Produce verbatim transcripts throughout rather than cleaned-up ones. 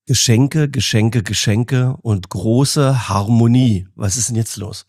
Geschenke, Geschenke, Geschenke und große Harmonie. Was ist denn jetzt los?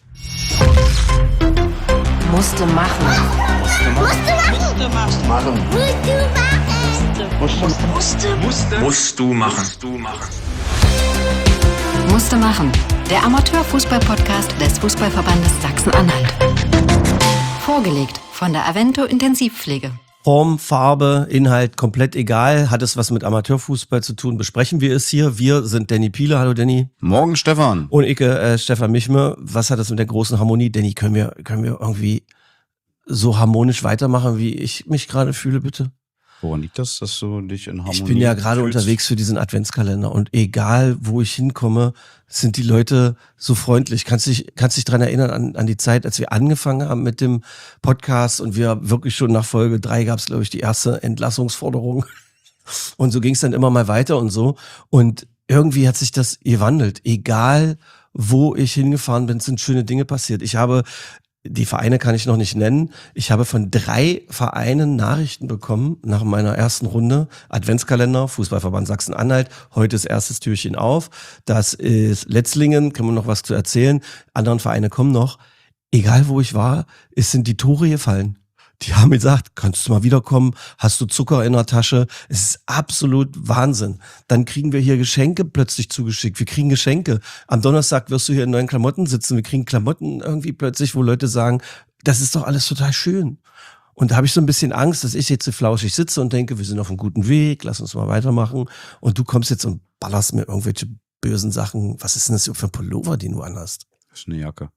Musste machen. Musste machen. Musste machen. Machen. Musste machen. Musste. Musste. Musst du machen. Musst du machen. Musste machen. Der Amateur-Fußball-Podcast des Fußballverbandes Sachsen-Anhalt. Vorgelegt von der Avento Intensivpflege. Form, Farbe, Inhalt, komplett egal. Hat es was mit Amateurfußball zu tun? Besprechen wir es hier. Wir sind Danny Piele. Hallo Danny. Morgen Stefan. Und ich, äh, Stefan Michme. Was hat das mit der großen Harmonie? Danny, können wir, können wir irgendwie so harmonisch weitermachen, wie ich mich gerade fühle, bitte? Woran liegt das, dass du dich in Harmonie Ich bin ja gerade fühlst? unterwegs für diesen Adventskalender und egal, wo ich hinkomme, sind die Leute so freundlich. Kannst dich, kannst dich dran erinnern an, an die Zeit, als wir angefangen haben mit dem Podcast und wir wirklich schon nach Folge drei gab es, glaube ich, die erste Entlassungsforderung. Und so ging es dann immer mal weiter und so. Und irgendwie hat sich das gewandelt. Egal, wo ich hingefahren bin, sind schöne Dinge passiert. Ich habe Die Vereine kann ich noch nicht nennen. Ich habe von drei Vereinen Nachrichten bekommen nach meiner ersten Runde. Adventskalender, Fußballverband Sachsen-Anhalt. Heute ist erstes Türchen auf. Das ist Letzlingen, kann man noch was zu erzählen. Anderen Vereine kommen noch. Egal wo ich war, es sind die Tore gefallen. Die haben gesagt, kannst du mal wiederkommen? Hast du Zucker in der Tasche? Es ist absolut Wahnsinn. Dann kriegen wir hier Geschenke plötzlich zugeschickt. Wir kriegen Geschenke. Am Donnerstag wirst du hier in neuen Klamotten sitzen. Wir kriegen Klamotten irgendwie plötzlich, wo Leute sagen, das ist doch alles total schön. Und da habe ich so ein bisschen Angst, dass ich jetzt so flauschig sitze und denke, wir sind auf einem guten Weg, lass uns mal weitermachen. Und du kommst jetzt und ballerst mir irgendwelche bösen Sachen. Was ist denn das für ein Pullover, den du anhast? Das ist eine Jacke.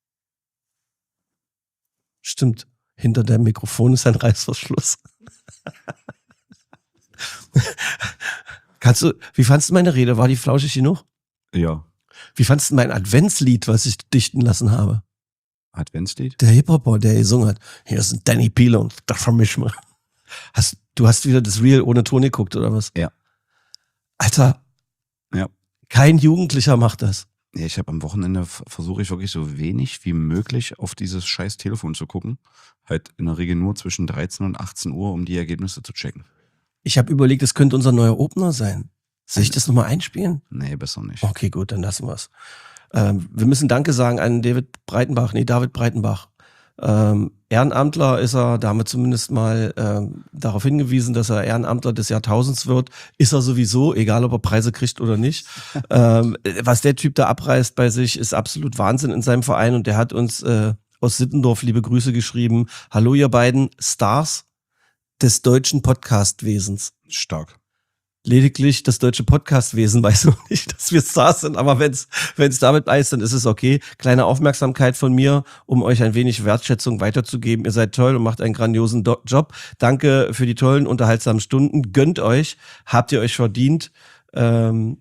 Stimmt. Hinter dem Mikrofon ist ein Reißverschluss. Kannst du, wie fandst du meine Rede? War die flauschig genug? Ja. Wie fandst du mein Adventslied, was ich dichten lassen habe? Adventslied? Der Hip-Hopper, der gesungen hat. Hier ist ein Danny Piele und das vermisch mal. Hast, du hast wieder das Reel ohne Ton geguckt, oder was? Ja. Alter. Ja. Kein Jugendlicher macht das. Ja, ich habe am Wochenende f- versuche ich wirklich so wenig wie möglich auf dieses scheiß Telefon zu gucken. Halt in der Regel nur zwischen dreizehn und achtzehn Uhr, um die Ergebnisse zu checken. Ich habe überlegt, es könnte unser neuer Opener sein. Soll ich das nochmal einspielen? Nee, besser nicht. Okay, gut, dann lassen wir es. Ähm, wir müssen Danke sagen an David Breitenbach, nee, David Breitenbach. Ähm, Ehrenamtler ist er, da haben wir zumindest mal ähm, darauf hingewiesen, dass er Ehrenamtler des Jahrtausends wird. Ist er sowieso, egal ob er Preise kriegt oder nicht. ähm, was der Typ da abreißt bei sich, ist absolut Wahnsinn in seinem Verein. Und der hat uns äh, aus Sittendorf liebe Grüße geschrieben. Hallo ihr beiden Stars des deutschen Podcastwesens. Stark. Lediglich das deutsche Podcastwesen weiß noch nicht, dass wir Stars sind, aber wenn es wenn es damit beißt, dann ist es okay. Kleine Aufmerksamkeit von mir, um euch ein wenig Wertschätzung weiterzugeben. Ihr seid toll und macht einen grandiosen Do- Job. Danke für die tollen, unterhaltsamen Stunden. Gönnt euch, habt ihr euch verdient. Ähm,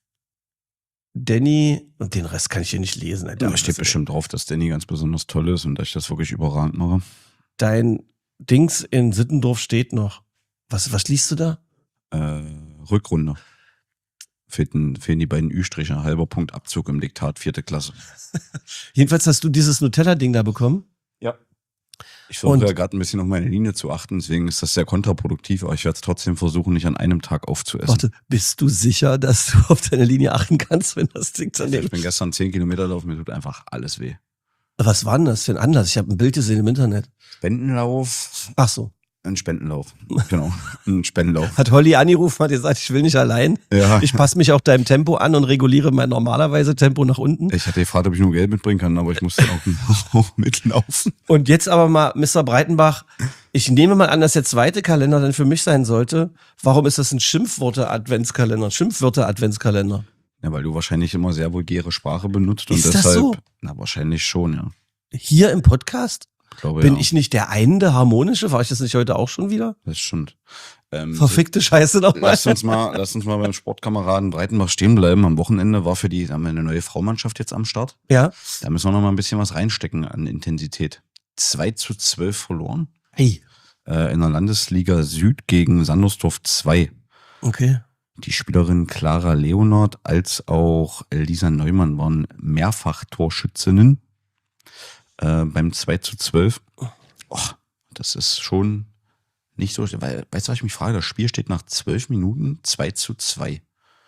Danny, und den Rest kann ich hier nicht lesen. Alter. Da steht bestimmt drauf, dass Danny ganz besonders toll ist und dass ich das wirklich überragend mache. Dein Dings in Sittendorf steht noch. Was, was liest du da? Äh, Rückrunde. Fehlten, fehlen die beiden Ü-Striche, halber Punkt Abzug im Diktat, vierte Klasse. Jedenfalls hast du dieses Nutella-Ding da bekommen. Ja. Ich versuche Und- ja gerade ein bisschen auf meine Linie zu achten, deswegen ist das sehr kontraproduktiv, aber ich werde es trotzdem versuchen, nicht an einem Tag aufzuessen. Warte, bist du sicher, dass du auf deine Linie achten kannst, wenn das Ding Also daneben ich bin gestern zehn Kilometer gelaufen, mir tut einfach alles weh. Was war denn das für ein Anlass? Ich habe ein Bild gesehen im Internet. Spendenlauf, Ach so. ein Spendenlauf, genau, ein Spendenlauf. Hat Holly angerufen, hat gesagt, ich will nicht allein. Ja, Ich passe mich auch deinem Tempo an und reguliere mein normalerweise Tempo nach unten. ich hatte gefragt, ob ich nur Geld mitbringen kann, aber ich musste auch, auch mitlaufen. Und jetzt aber mal, Mister Breitenbach, ich nehme mal an, dass der zweite Kalender dann für mich sein sollte. Warum ist das ein Schimpfworte-Adventskalender? Schimpfwörter-Adventskalender. Ja, weil du wahrscheinlich immer sehr vulgäre Sprache benutzt und Ist das deshalb, so? na wahrscheinlich schon, ja. Hier im Podcast? Ich glaube, Bin ja. ich nicht der eine harmonische? War ich das nicht heute auch schon wieder? Das stimmt. Ähm, Verfickte Scheiße nochmal. Lass uns mal, lass uns mal beim Sportkameraden Breitenbach stehen bleiben. Am Wochenende war für die, da haben wir eine neue Fraumannschaft jetzt am Start. Ja. Da müssen wir noch mal ein bisschen was reinstecken an Intensität. zwei zu zwölf verloren. Hey. Äh, in der Landesliga Süd gegen Sandersdorf zwei. Okay. Die Spielerin Clara Leonard als auch Lisa Neumann waren mehrfach Torschützinnen äh, beim zwei zu zwölf. Oh, das ist schon nicht so, weil, weißt du, was ich mich frage? Das Spiel steht nach zwölf Minuten zwei zu zwei.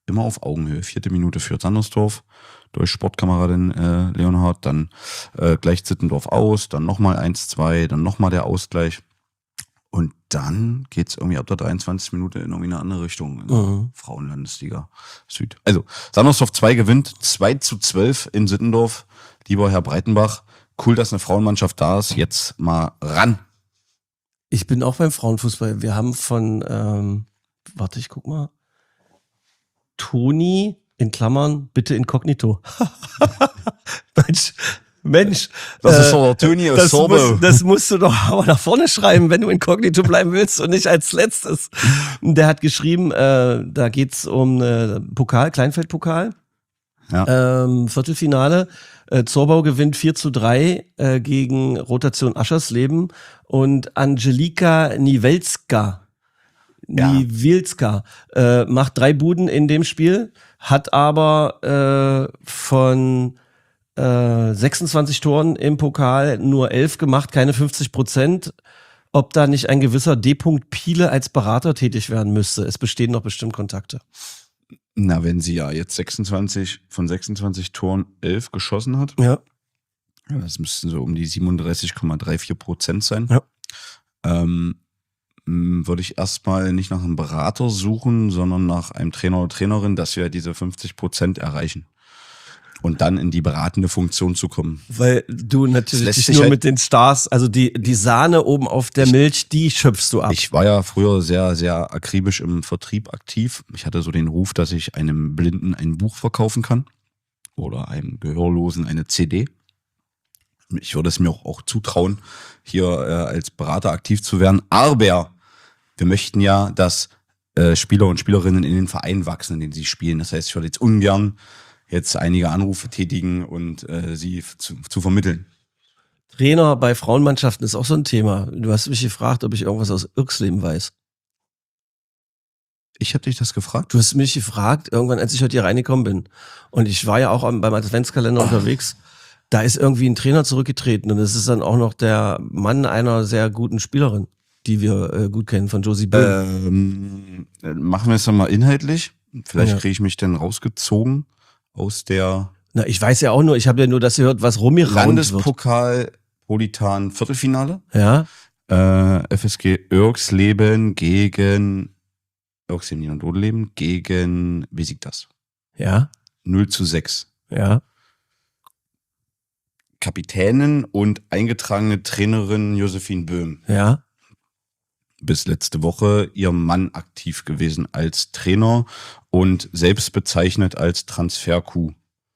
immer auf Augenhöhe. Vierte Minute führt Sandersdorf durch Sportkameradin äh, Leonhard, dann äh, gleicht Sittendorf aus, dann nochmal eins zwei, dann nochmal der Ausgleich. Und dann geht's irgendwie ab der dreiundzwanzigsten Minute in irgendwie eine andere Richtung, in der Mhm. Frauenlandesliga Süd. Also, Sandersdorf zwei gewinnt, zwei zu zwölf in Sittendorf. Lieber Herr Breitenbach, cool, dass eine Frauenmannschaft da ist. Jetzt mal ran. Ich bin auch beim Frauenfußball. Wir haben von, ähm, warte, ich guck mal. Toni, in Klammern, bitte inkognito. Mensch, Mensch. Das ist äh, doch der Toni aus das, Sorbe. muss, das musst du doch aber nach vorne schreiben, wenn du inkognito bleiben willst und nicht als letztes. Der hat geschrieben, äh, da geht's um äh, Pokal, Kleinfeldpokal. Ja. Ähm, Viertelfinale. Äh, Zorbau gewinnt vier zu drei äh, gegen Rotation Aschersleben und Angelika Niewelska, Ja. Niewelska äh, macht drei Buden in dem Spiel, hat aber äh, von äh, sechsundzwanzig Toren im Pokal nur elf gemacht, keine fünfzig Prozent. Ob da nicht ein gewisser D. Piele als Berater tätig werden müsste. Es bestehen noch bestimmt Kontakte. Na, wenn sie ja jetzt sechsundzwanzig von sechsundzwanzig Toren elf geschossen hat, Ja. das müssten so um die siebenunddreißig Komma vierunddreißig Prozent sein, Ja. ähm, mh, würde ich erstmal nicht nach einem Berater suchen, sondern nach einem Trainer oder Trainerin, dass wir diese fünfzig Prozent erreichen. Und dann in die beratende Funktion zu kommen. Weil du natürlich lässt dich sich nur halt- mit den Stars, also die, die Sahne oben auf der Milch, die schöpfst du ab. Ich war ja früher sehr, sehr akribisch im Vertrieb aktiv. Ich hatte so den Ruf, dass ich einem Blinden ein Buch verkaufen kann oder einem Gehörlosen eine C D. Ich würde es mir auch, auch zutrauen, hier äh, als Berater aktiv zu werden. Aber wir möchten ja, dass äh, Spieler und Spielerinnen in den Verein wachsen, in denen sie spielen. Das heißt, ich würde jetzt ungern jetzt einige Anrufe tätigen und äh, sie zu, zu vermitteln. Trainer bei Frauenmannschaften ist auch so ein Thema. Du hast mich gefragt, ob ich irgendwas aus Irksleben weiß. Ich habe dich das gefragt. Du hast mich gefragt, irgendwann, als ich heute hier reingekommen bin. Und ich war ja auch am, beim Adventskalender unterwegs. Da ist irgendwie ein Trainer zurückgetreten. Und es ist dann auch noch der Mann einer sehr guten Spielerin, die wir äh, gut kennen, von Josie Böhm. Ähm, machen wir es dann mal inhaltlich. Vielleicht Ja. kriege ich mich dann rausgezogen aus der Na, ich weiß ja auch nur, ich habe ja nur das gehört, was rumgeraunt wird. Landespokal Politan Viertelfinale. Ja, Äh, F S G Irksleben gegen Irksleben Niederdrodeleben gegen Besiktas. ja, null zu sechs. ja. Kapitänin und eingetragene Trainerin Josephine Böhm. Ja. Bis letzte Woche ihr Mann aktiv gewesen als Trainer und selbst bezeichnet als Transfer-Kuh.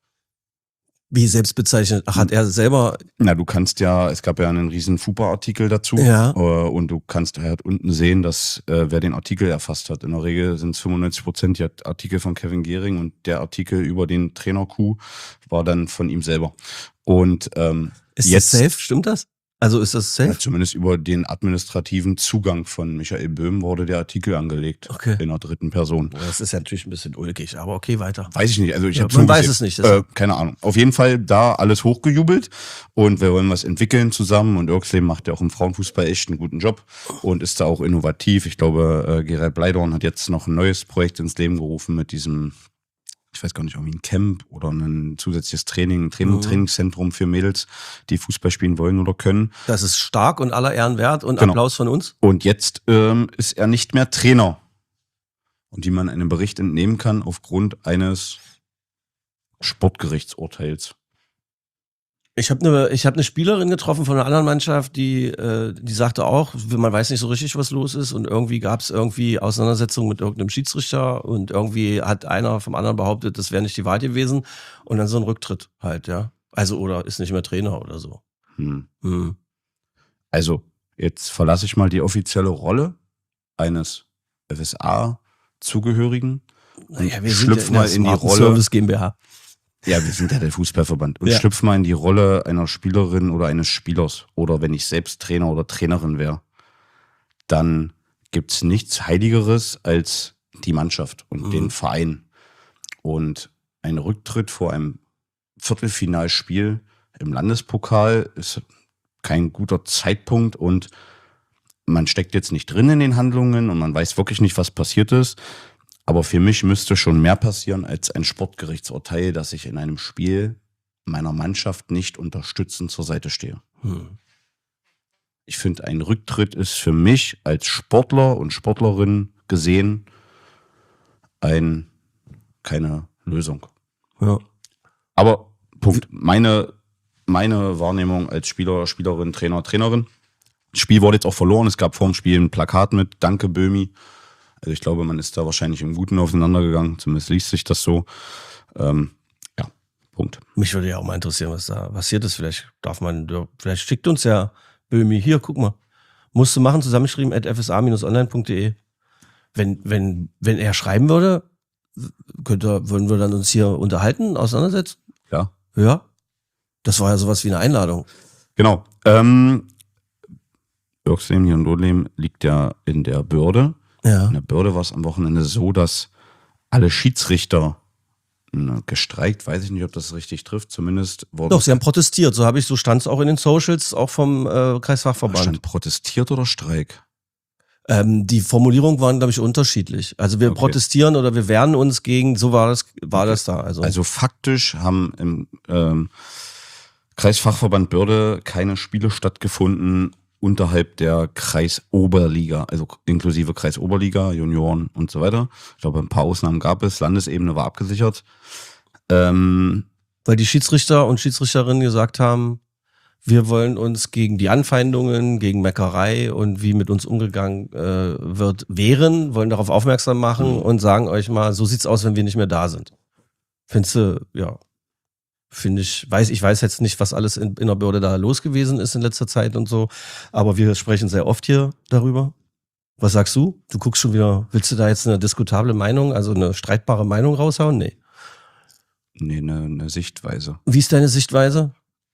Wie selbst bezeichnet? Ach, hat er selber. Na, du kannst ja, es gab ja einen riesen Fupa-Artikel dazu. Ja. Äh, und du kannst halt unten sehen, dass äh, wer den Artikel erfasst hat. In der Regel sind es fünfundneunzig Prozent die Artikel von Kevin Gehring und der Artikel über den Trainer Kuh war dann von ihm selber. Und ähm, Ist jetzt das safe? Stimmt das? Also ist das safe? ja, zumindest über den administrativen Zugang von Michael Böhm wurde der Artikel angelegt. Okay. In der dritten Person. Das ist ja natürlich ein bisschen ulkig, aber okay, weiter. Weiß ich nicht. Also ich Ja, habe man weiß es nicht, Äh, deshalb. keine Ahnung. Auf jeden Fall da alles hochgejubelt und wir wollen was entwickeln zusammen und Irksleben macht ja auch im Frauenfußball echt einen guten Job und ist da auch innovativ. Ich glaube, äh, Gerald Bleidorn hat jetzt noch ein neues Projekt ins Leben gerufen mit diesem, ich weiß gar nicht, irgendwie ein Camp oder ein zusätzliches Training, ein Training, Mhm. Trainingszentrum für Mädels, die Fußball spielen wollen oder können. Das ist stark und aller Ehren wert und Genau. Applaus von uns. Und jetzt ähm, ist er nicht mehr Trainer. Und wie man einem Bericht entnehmen kann, aufgrund eines Sportgerichtsurteils. Ich habe eine ich hab ne Spielerin getroffen von einer anderen Mannschaft, die äh, die sagte auch, man weiß nicht so richtig, was los ist und irgendwie gab es irgendwie Auseinandersetzungen mit irgendeinem Schiedsrichter und irgendwie hat einer vom anderen behauptet, das wäre nicht die Wahrheit gewesen und dann so ein Rücktritt halt, ja. Also oder ist nicht mehr Trainer oder so. Hm. Hm. Also, jetzt verlasse ich mal die offizielle Rolle eines F S A-Zugehörigen und Naja, wir sind schlüpf ja mal der in die Smarten Rolle. Service GmbH. Ja, wir sind ja der Fußballverband. Und Ja. schlüpf mal in die Rolle einer Spielerin oder eines Spielers. Oder wenn ich selbst Trainer oder Trainerin wäre, dann gibt's nichts Heiligeres als die Mannschaft und Mhm. den Verein. Und ein Rücktritt vor einem Viertelfinalspiel im Landespokal ist kein guter Zeitpunkt und man steckt jetzt nicht drin in den Handlungen und man weiß wirklich nicht, was passiert ist. Aber für mich müsste schon mehr passieren als ein Sportgerichtsurteil, dass ich in einem Spiel meiner Mannschaft nicht unterstützend zur Seite stehe. Hm. Ich finde, ein Rücktritt ist für mich als Sportler und Sportlerin gesehen ein, keine Lösung. Ja. Aber Punkt. Meine, meine Wahrnehmung als Spieler, Spielerin, Trainer, Trainerin. Das Spiel wurde jetzt auch verloren. Es gab vor dem Spiel ein Plakat mit Danke Böhmi. Also ich glaube, man ist da wahrscheinlich im Guten auseinandergegangen. Zumindest liest sich das so. Ähm, ja, Punkt. Mich würde ja auch mal interessieren, was da passiert ist. Vielleicht darf man, vielleicht schickt uns ja Böhmi, hier, guck mal. Musst du machen, zusammengeschrieben at f s a online punkt d e. Wenn, wenn, wenn er schreiben würde, könnte, würden wir dann uns hier unterhalten, auseinandersetzen? Ja. Ja. Das war ja sowas wie eine Einladung. Genau. Ähm, Birxleben hier in Dodleben liegt ja in der Börde. Ja. In der Börde war es am Wochenende so, dass alle Schiedsrichter ne, gestreikt, weiß ich nicht, ob das richtig trifft, zumindest wurde. Doch, sie haben protestiert, so habe ich, so stand es auch in den Socials, auch vom äh, Kreisfachverband. Stand protestiert oder Streik? Ähm, die Formulierungen waren, glaube ich, unterschiedlich. Also wir Okay. protestieren oder wir wehren uns gegen, so war das, war das da. Also, Also faktisch haben im ähm, Kreisfachverband Börde keine Spiele stattgefunden unterhalb der Kreisoberliga, also inklusive Kreisoberliga, Junioren und so weiter. Ich glaube, ein paar Ausnahmen gab es. Landesebene war abgesichert. Ähm, weil die Schiedsrichter und Schiedsrichterinnen gesagt haben, wir wollen uns gegen die Anfeindungen, gegen Meckerei und wie mit uns umgegangen äh, wird, wehren, wollen darauf aufmerksam machen Mhm. und sagen euch mal, so sieht's aus, wenn wir nicht mehr da sind. Findest du, ja, finde ich, weiß, ich weiß jetzt nicht, was alles in, in der Börde da los gewesen ist in letzter Zeit und so, aber wir sprechen sehr oft hier darüber. Was sagst du? Du guckst schon wieder, willst du da jetzt eine diskutable Meinung, also eine streitbare Meinung raushauen? Nee. nee, eine, eine Sichtweise. Wie ist deine Sichtweise?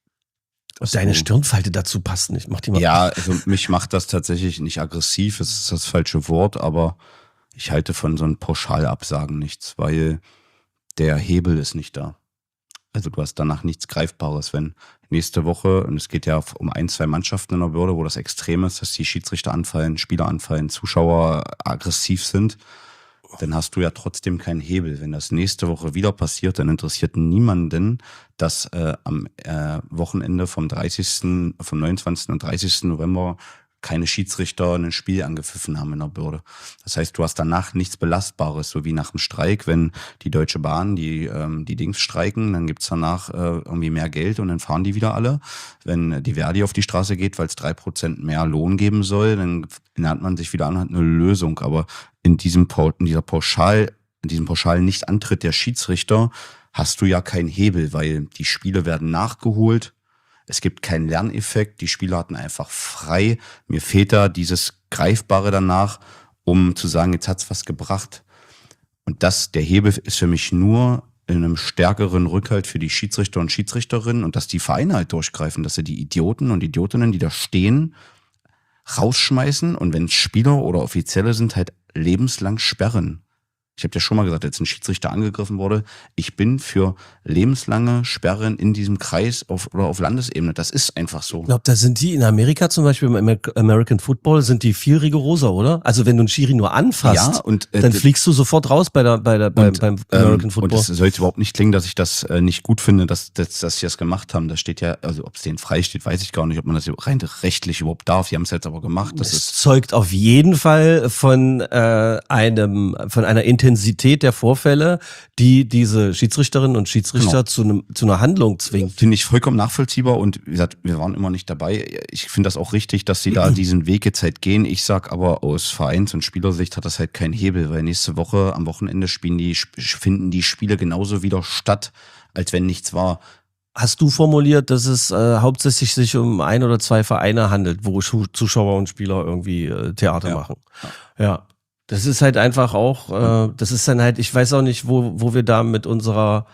Also- Deine Stirnfalte dazu passt nicht. Mach die mal. Ja, also mich macht das tatsächlich nicht aggressiv, das ist das falsche Wort, aber ich halte von so einem Pauschalabsagen nichts, weil der Hebel ist nicht da. Also du hast danach nichts Greifbares, wenn nächste Woche, und es geht ja um ein, zwei Mannschaften in der Börde, wo das extrem ist, dass die Schiedsrichter anfallen, Spieler anfallen, Zuschauer aggressiv sind, dann hast du ja trotzdem keinen Hebel. Wenn das nächste Woche wieder passiert, dann interessiert niemanden, dass äh, am äh, Wochenende vom dreißigsten, vom neunundzwanzigsten und dreißigsten November keine Schiedsrichter ein Spiel angepfiffen haben in der Börde. Das heißt, du hast danach nichts Belastbares, so wie nach dem Streik, wenn die Deutsche Bahn, die ähm, die Dings streiken, dann gibt's danach äh, irgendwie mehr Geld und dann fahren die wieder alle. Wenn die Verdi auf die Straße geht, weil es drei Prozent mehr Lohn geben soll, dann lernt man sich wieder an, hat eine Lösung. Aber in diesem in dieser Pauschal, in diesem pauschalen Nichtantritt der Schiedsrichter hast du ja keinen Hebel, weil die Spiele werden nachgeholt. Es gibt keinen Lerneffekt, die Spieler hatten einfach frei. Mir fehlt da dieses Greifbare danach, um zu sagen, jetzt hat's was gebracht. Und das, der Hebel ist für mich nur in einem stärkeren Rückhalt für die Schiedsrichter und Schiedsrichterinnen und dass die Vereine halt durchgreifen, dass sie die Idioten und Idiotinnen, die da stehen, rausschmeißen und wenn Spieler oder Offizielle sind, halt lebenslang sperren. Ich habe ja schon mal gesagt, als ein Schiedsrichter angegriffen wurde, ich bin für lebenslange Sperren in diesem Kreis auf, oder auf Landesebene. Das ist einfach so. Ich glaube, da sind die in Amerika zum Beispiel im Amer- American Football sind die viel rigoroser, oder? Also wenn du einen Schiri nur anfasst, Ja, und, äh, dann d- fliegst du sofort raus bei der, bei der, beim, Und, beim ähm, American und Football. es soll jetzt überhaupt nicht klingen, dass ich das äh, nicht gut finde, dass, dass, dass sie das gemacht haben. Da steht ja, also ob es denen frei steht, weiß ich gar nicht, ob man das rein rechtlich überhaupt darf. Die haben es jetzt aber gemacht. Das Es ist zeugt auf jeden Fall von äh, einem, von einer Intensität der Vorfälle, die diese Schiedsrichterinnen und Schiedsrichter Genau. zu, einem, zu einer Handlung zwingt. Finde ich vollkommen nachvollziehbar und wie gesagt, wir waren immer nicht dabei. Ich finde das auch richtig, dass sie da diesen Weg jetzt halt gehen. Ich sag aber aus Vereins- und Spielersicht hat das halt keinen Hebel, weil nächste Woche am Wochenende spielen die, finden die Spiele genauso wieder statt, als wenn nichts war. Hast du formuliert, dass es äh, hauptsächlich sich um ein oder zwei Vereine handelt, wo Schu- Zuschauer und Spieler irgendwie äh, Theater Ja. machen? Ja. Das ist halt einfach auch, äh, das ist dann halt, ich weiß auch nicht, wo, wo wir da mit unserer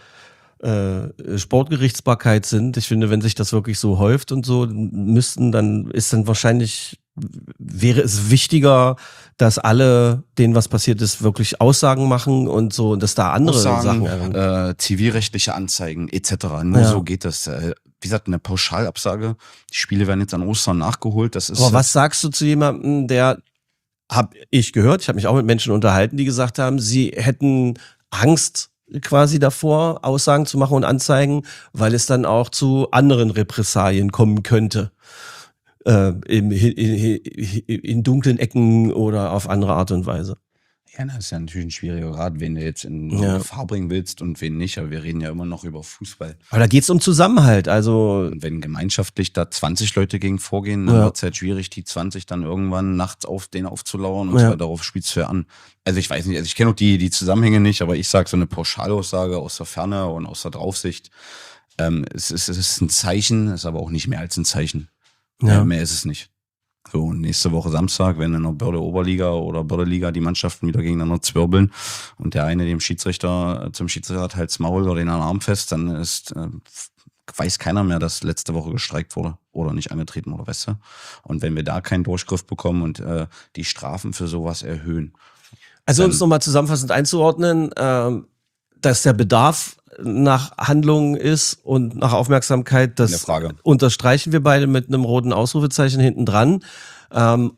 äh, Sportgerichtsbarkeit sind. Ich finde, wenn sich das wirklich so häuft und so müssten, dann ist dann wahrscheinlich, wäre es wichtiger, dass alle, denen was passiert ist, wirklich Aussagen machen und so, und dass da andere Aussagen, Sachen. äh, zivilrechtliche Anzeigen et cetera. Nur Ja. so geht das. Äh, wie gesagt, eine Pauschalabsage. Die Spiele werden jetzt an Ostern nachgeholt. Das ist Aber was sagst du zu jemandem, der habe ich gehört, ich habe mich auch mit Menschen unterhalten, die gesagt haben, sie hätten Angst quasi davor, Aussagen zu machen und Anzeigen, weil es dann auch zu anderen Repressalien kommen könnte. Äh, in, in, in, in dunklen Ecken oder auf andere Art und Weise. Ja, das ist ja natürlich ein schwieriger Grad, wen du jetzt in Ja. Gefahr bringen willst und wen nicht. Aber wir reden ja immer noch über Fußball. Aber da geht's um Zusammenhalt, also Und wenn gemeinschaftlich da zwanzig Leute gegen vorgehen, dann Ja. wird es halt schwierig, die zwanzig dann irgendwann nachts auf den aufzulauern und Ja. so, darauf spielst du ja an. Also ich weiß nicht, also ich kenne auch die, die Zusammenhänge nicht, aber ich sage so eine Pauschalaussage aus der Ferne und aus der Draufsicht. Ähm, es, ist, es ist ein Zeichen, es ist aber auch nicht mehr als ein Zeichen. Ja. Mehr, mehr ist es nicht. So, und nächste Woche Samstag, wenn in der Börde Oberliga oder Börde Liga die Mannschaften wieder gegeneinander zwirbeln und der eine dem Schiedsrichter zum Schiedsrichter hat halt's Maul oder den Arm fest, dann ist äh, weiß keiner mehr, dass letzte Woche gestreikt wurde oder nicht angetreten wurde, weißt du? Und wenn wir da keinen Durchgriff bekommen und äh, die Strafen für sowas erhöhen. Also um Dann- es nochmal zusammenfassend einzuordnen, ähm, dass der Bedarf nach Handlungen ist und nach Aufmerksamkeit, Keine das Frage. unterstreichen wir beide mit einem roten Ausrufezeichen hinten dran. Ähm,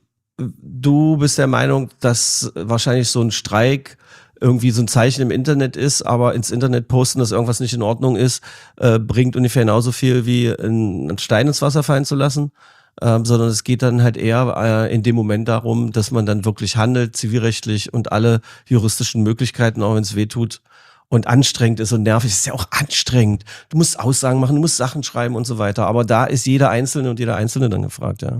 du bist der Meinung, dass wahrscheinlich so ein Streik irgendwie so ein Zeichen im Internet ist, aber ins Internet posten, dass irgendwas nicht in Ordnung ist, äh, bringt ungefähr genauso viel wie einen Stein ins Wasser fallen zu lassen. Ähm, sondern es geht dann halt eher äh, in dem Moment darum, dass man dann wirklich handelt, zivilrechtlich und alle juristischen Möglichkeiten, auch wenn es weh tut und anstrengend ist und nervig, ist ja auch anstrengend. Du musst Aussagen machen, du musst Sachen schreiben und so weiter. Aber da ist jeder Einzelne und jeder Einzelne dann gefragt, ja.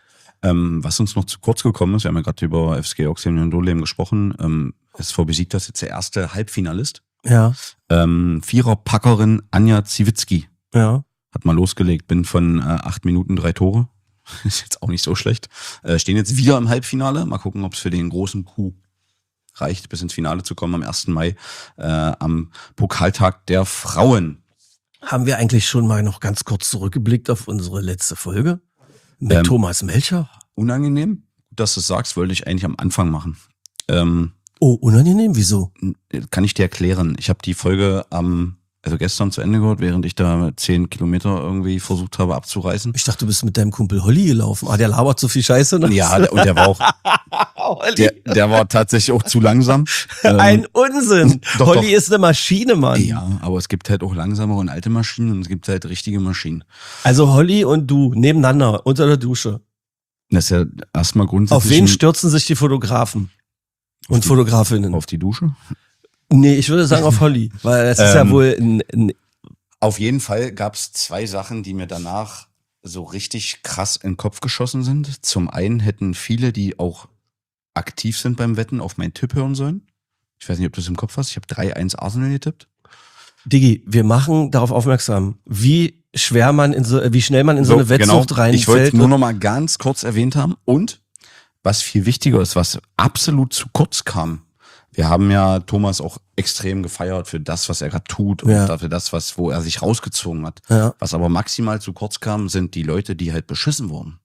Ähm, was uns noch zu kurz gekommen ist, wir haben ja gerade über F S G Oxen und Dolem gesprochen, ähm, S V besiegt das jetzt der erste Halbfinalist. Ja, Ähm, Viererpackerin Anja Ziewitzki ja. hat mal losgelegt, bin von äh, acht Minuten drei Tore. Ist jetzt auch nicht so schlecht. Äh, stehen jetzt wieder im Halbfinale. Mal gucken, ob es für den großen Coup reicht, bis ins Finale zu kommen am ersten Mai, äh, am Pokaltag der Frauen. Haben wir eigentlich schon mal noch ganz kurz zurückgeblickt auf unsere letzte Folge mit Ähm, Thomas Melcher? Unangenehm, gut, dass du es sagst, wollte ich eigentlich am Anfang machen. Ähm, Oh, unangenehm, wieso? kann ich dir erklären. Ich habe die Folge am, also gestern zu Ende gehört, während ich da zehn Kilometer irgendwie versucht habe abzureißen. Ich dachte, du bist mit deinem Kumpel Holly gelaufen. Ah, der labert so viel Scheiße. Ne? Ja, und der war auch, Holly. der, der war tatsächlich auch zu langsam. Ähm, Ein Unsinn. doch, Holly doch. ist eine Maschine, Mann. Ja, aber es gibt halt auch langsamere und alte Maschinen und es gibt halt richtige Maschinen. Also Holly und du nebeneinander unter der Dusche. Das ist ja erstmal grundsätzlich Auf wen ein- stürzen sich die Fotografen und die- Fotografinnen? auf die Dusche. Nee, ich würde sagen auf Holly, weil das ist ja Ähm, wohl ein, ein Auf jeden Fall gab es zwei Sachen, die mir danach so richtig krass in den Kopf geschossen sind. Zum einen hätten viele, die auch aktiv sind beim Wetten, auf meinen Tipp hören sollen. Ich weiß nicht, ob du es im Kopf hast. Ich habe drei eins Arsenal getippt. Diggi, wir machen darauf aufmerksam, wie schwer man in so, wie schnell man in so, eine Wettsucht genau. Ich wollte reinfällt. es nur noch mal ganz kurz erwähnt haben. Und was viel wichtiger ist, was absolut zu kurz kam. Wir haben ja Thomas auch extrem gefeiert für das, was er gerade tut und Ja. dafür das, was, wo er sich rausgezogen hat. Ja. Was aber maximal zu kurz kam, sind die Leute, die halt beschissen wurden.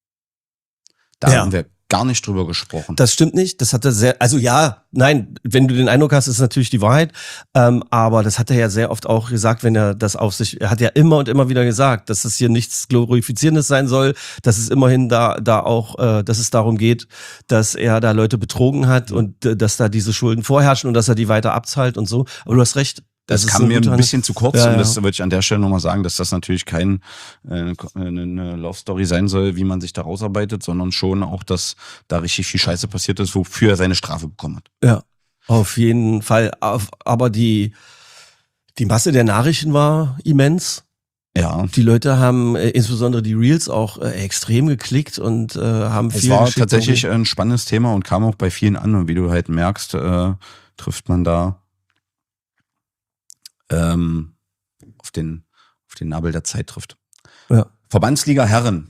Da Ja. haben wir gar nicht drüber gesprochen. Das stimmt nicht. Das hat er sehr, also ja, nein, wenn du den Eindruck hast, ist natürlich die Wahrheit. Ähm, aber das hat er ja sehr oft auch gesagt, wenn er das auf sich, er hat ja immer und immer wieder gesagt, dass es hier nichts Glorifizierendes sein soll, dass es immerhin da, da auch, äh, dass es darum geht, dass er da Leute betrogen hat und äh, dass da diese Schulden vorherrschen und dass er die weiter abzahlt und so. Aber du hast recht. Das, ist kam mir guter- ein bisschen zu kurz Ja, und ja. das würde ich an der Stelle nochmal sagen, dass das natürlich kein äh, eine, eine Love Story sein soll, wie man sich da rausarbeitet, sondern schon auch, dass da richtig viel Scheiße passiert ist, wofür er seine Strafe bekommen hat. Ja, auf jeden Fall. Auf, aber die, die Masse der Nachrichten war immens. Ja. Die Leute haben äh, insbesondere die Reels auch äh, extrem geklickt und äh, haben Es viel war geschickt. tatsächlich ein spannendes Thema und kam auch bei vielen an. Und wie du halt merkst, äh, trifft man da ähm, auf den auf den Nabel der Zeit trifft. Ja. Verbandsliga Herren.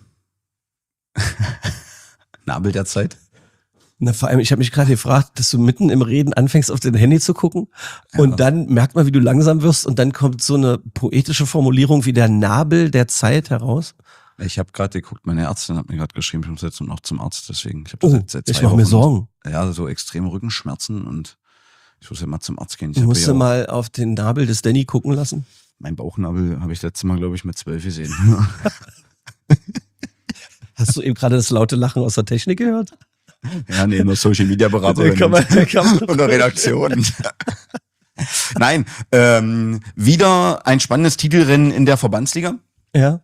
Nabel der Zeit. Na, vor allem, ich habe mich gerade gefragt, dass du mitten im Reden anfängst, auf dein Handy zu gucken Ja. und dann merkt man, wie du langsam wirst und dann kommt so eine poetische Formulierung wie der Nabel der Zeit heraus. Ich habe gerade geguckt, meine Ärztin hat mir gerade geschrieben, ich muss jetzt noch zum Arzt, deswegen. Ich habe Oh, seit, seit ich zwei mache mir Wochen- Sorgen. Ja, so extreme Rückenschmerzen und ich muss ja mal zum Arzt gehen. Ich Du habe musst ja du mal auf den Nabel des Danny gucken lassen. mein Bauchnabel habe ich letztes Mal, glaube ich, mit zwölf gesehen. Hast du eben gerade das laute Lachen aus der Technik gehört? Ja, nee, nur Social Media Beraterin kann man, kann man und der Redaktion. Nein, ähm, wieder ein spannendes Titelrennen in der Verbandsliga. Ja.